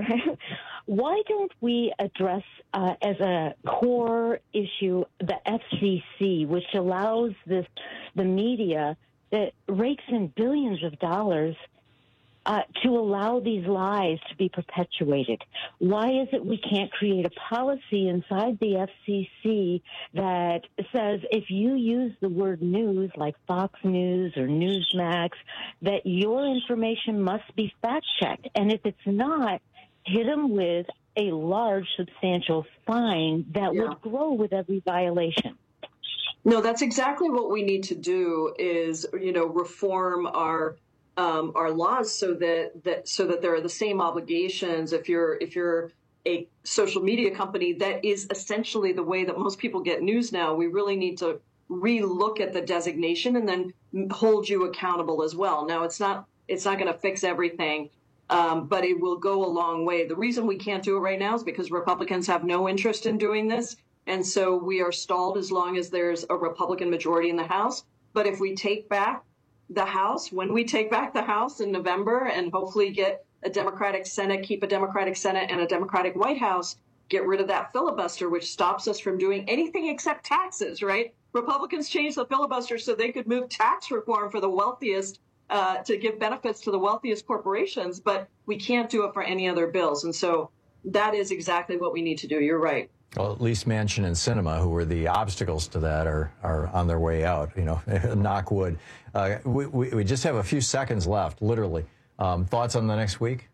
Why don't we address uh, as a core issue the F C C, which allows this the media that rakes in billions of dollars uh, to allow these lies to be perpetuated? Why is it we can't create a policy inside the F C C that says if you use the word news, like Fox News or Newsmax, that your information must be fact-checked? And if it's not, hit them with a large, substantial fine that Yeah. would grow with every violation. No, that's exactly what we need to do is, you know, reform our um, our laws so that, that so that there are the same obligations. If you're if you're a social media company, that is essentially the way that most people get news now. We really need to relook at the designation and then hold you accountable as well. Now, it's not it's not going to fix everything, um, but it will go a long way. The reason we can't do it right now is because Republicans have no interest in doing this. And so we are stalled as long as there's a Republican majority in the House. But if we take back the House, when we take back the House in November and hopefully get a Democratic Senate, keep a Democratic Senate and a Democratic White House, get rid of that filibuster, which stops us from doing anything except taxes, right? Republicans changed the filibuster so they could move tax reform for the wealthiest uh, to give benefits to the wealthiest corporations, but we can't do it for any other bills. And so that is exactly what we need to do. You're right. Well, at least Manchin and Sinema, who were the obstacles to that, are are on their way out. You know, knock wood. Uh, we, we we just have a few seconds left, literally. Um, thoughts on the next week?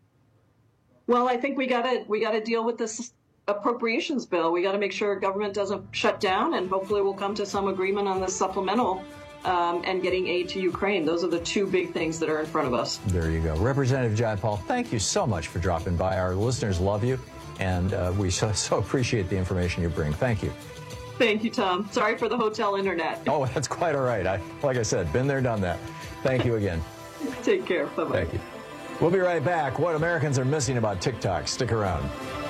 Well, I think we got to we got to deal with this appropriations bill. We got to make sure government doesn't shut down, and hopefully we'll come to some agreement on this supplemental um, and getting aid to Ukraine. Those are the two big things that are in front of us. There you go. Representative Jayapal, thank you so much for dropping by. Our listeners love you, and uh, we so, so appreciate the information you bring. Thank you. Thank you, Tom. Sorry for the hotel internet. Oh, that's quite all right. I, like I said, been there, done that. Thank you again. Take care. Bye-bye. Thank you. We'll be right back. What Americans are missing about TikTok. Stick around.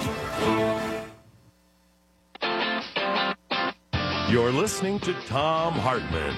You're listening to Tom Hartman.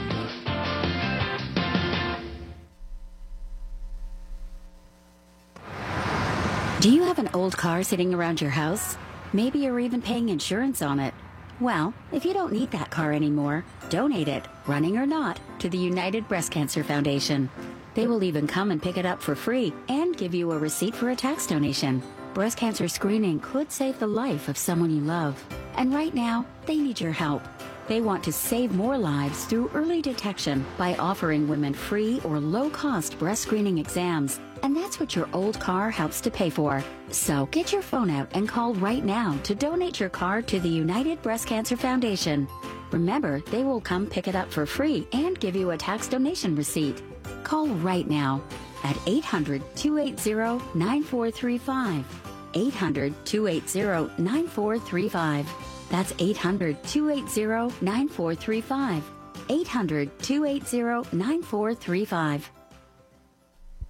Do you have an old car sitting around your house? Maybe you're even paying insurance on it. Well, if you don't need that car anymore, donate it, running or not, to the United Breast Cancer Foundation. They will even come and pick it up for free and give you a receipt for a tax donation. Breast cancer screening could save the life of someone you love. And right now, they need your help. They want to save more lives through early detection by offering women free or low-cost breast screening exams. And that's what your old car helps to pay for. So get your phone out and call right now to donate your car to the United Breast Cancer Foundation. Remember, they will come pick it up for free and give you a tax donation receipt. Call right now at eight hundred, two eight zero, nine four three five. eight hundred, two eight zero, nine four three five. That's eight hundred, two eight zero, nine four three five. eight hundred, two eight zero, nine four three five.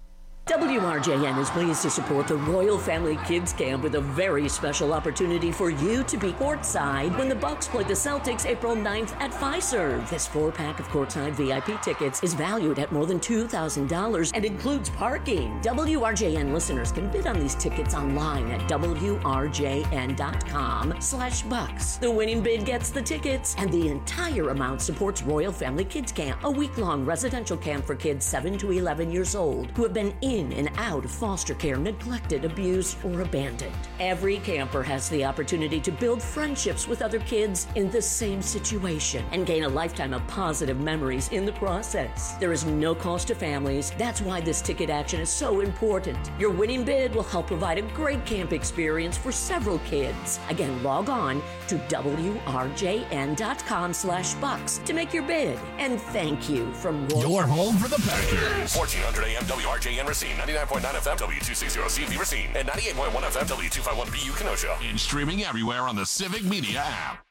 W R J N is pleased to support the Royal Family Kids Camp with a very special opportunity for you to be courtside when the Bucks play the Celtics April ninth at Fiserv. This four-pack of courtside V I P tickets is valued at more than two thousand dollars and includes parking. W R J N listeners can bid on these tickets online at W R J N dot com slash bucks. The winning bid gets the tickets, and the entire amount supports Royal Family Kids Camp, a week-long residential camp for kids seven to eleven years old who have been in and out of foster care, neglected, abused, or abandoned. Every camper has the opportunity to build friendships with other kids in the same situation and gain a lifetime of positive memories in the process. There is no cost to families. That's why this ticket action is so important. Your winning bid will help provide a great camp experience for several kids. Again, log on to W R J N dot com slash bucks to make your bid. And thank you from Royal. Your home for the Packers. fourteen hundred A M W R J N Racine, ninety-nine point nine F M W two sixty C V Racine, and ninety-eight point one F M W two fifty-one B U Kenosha. And streaming everywhere on the Civic Media app.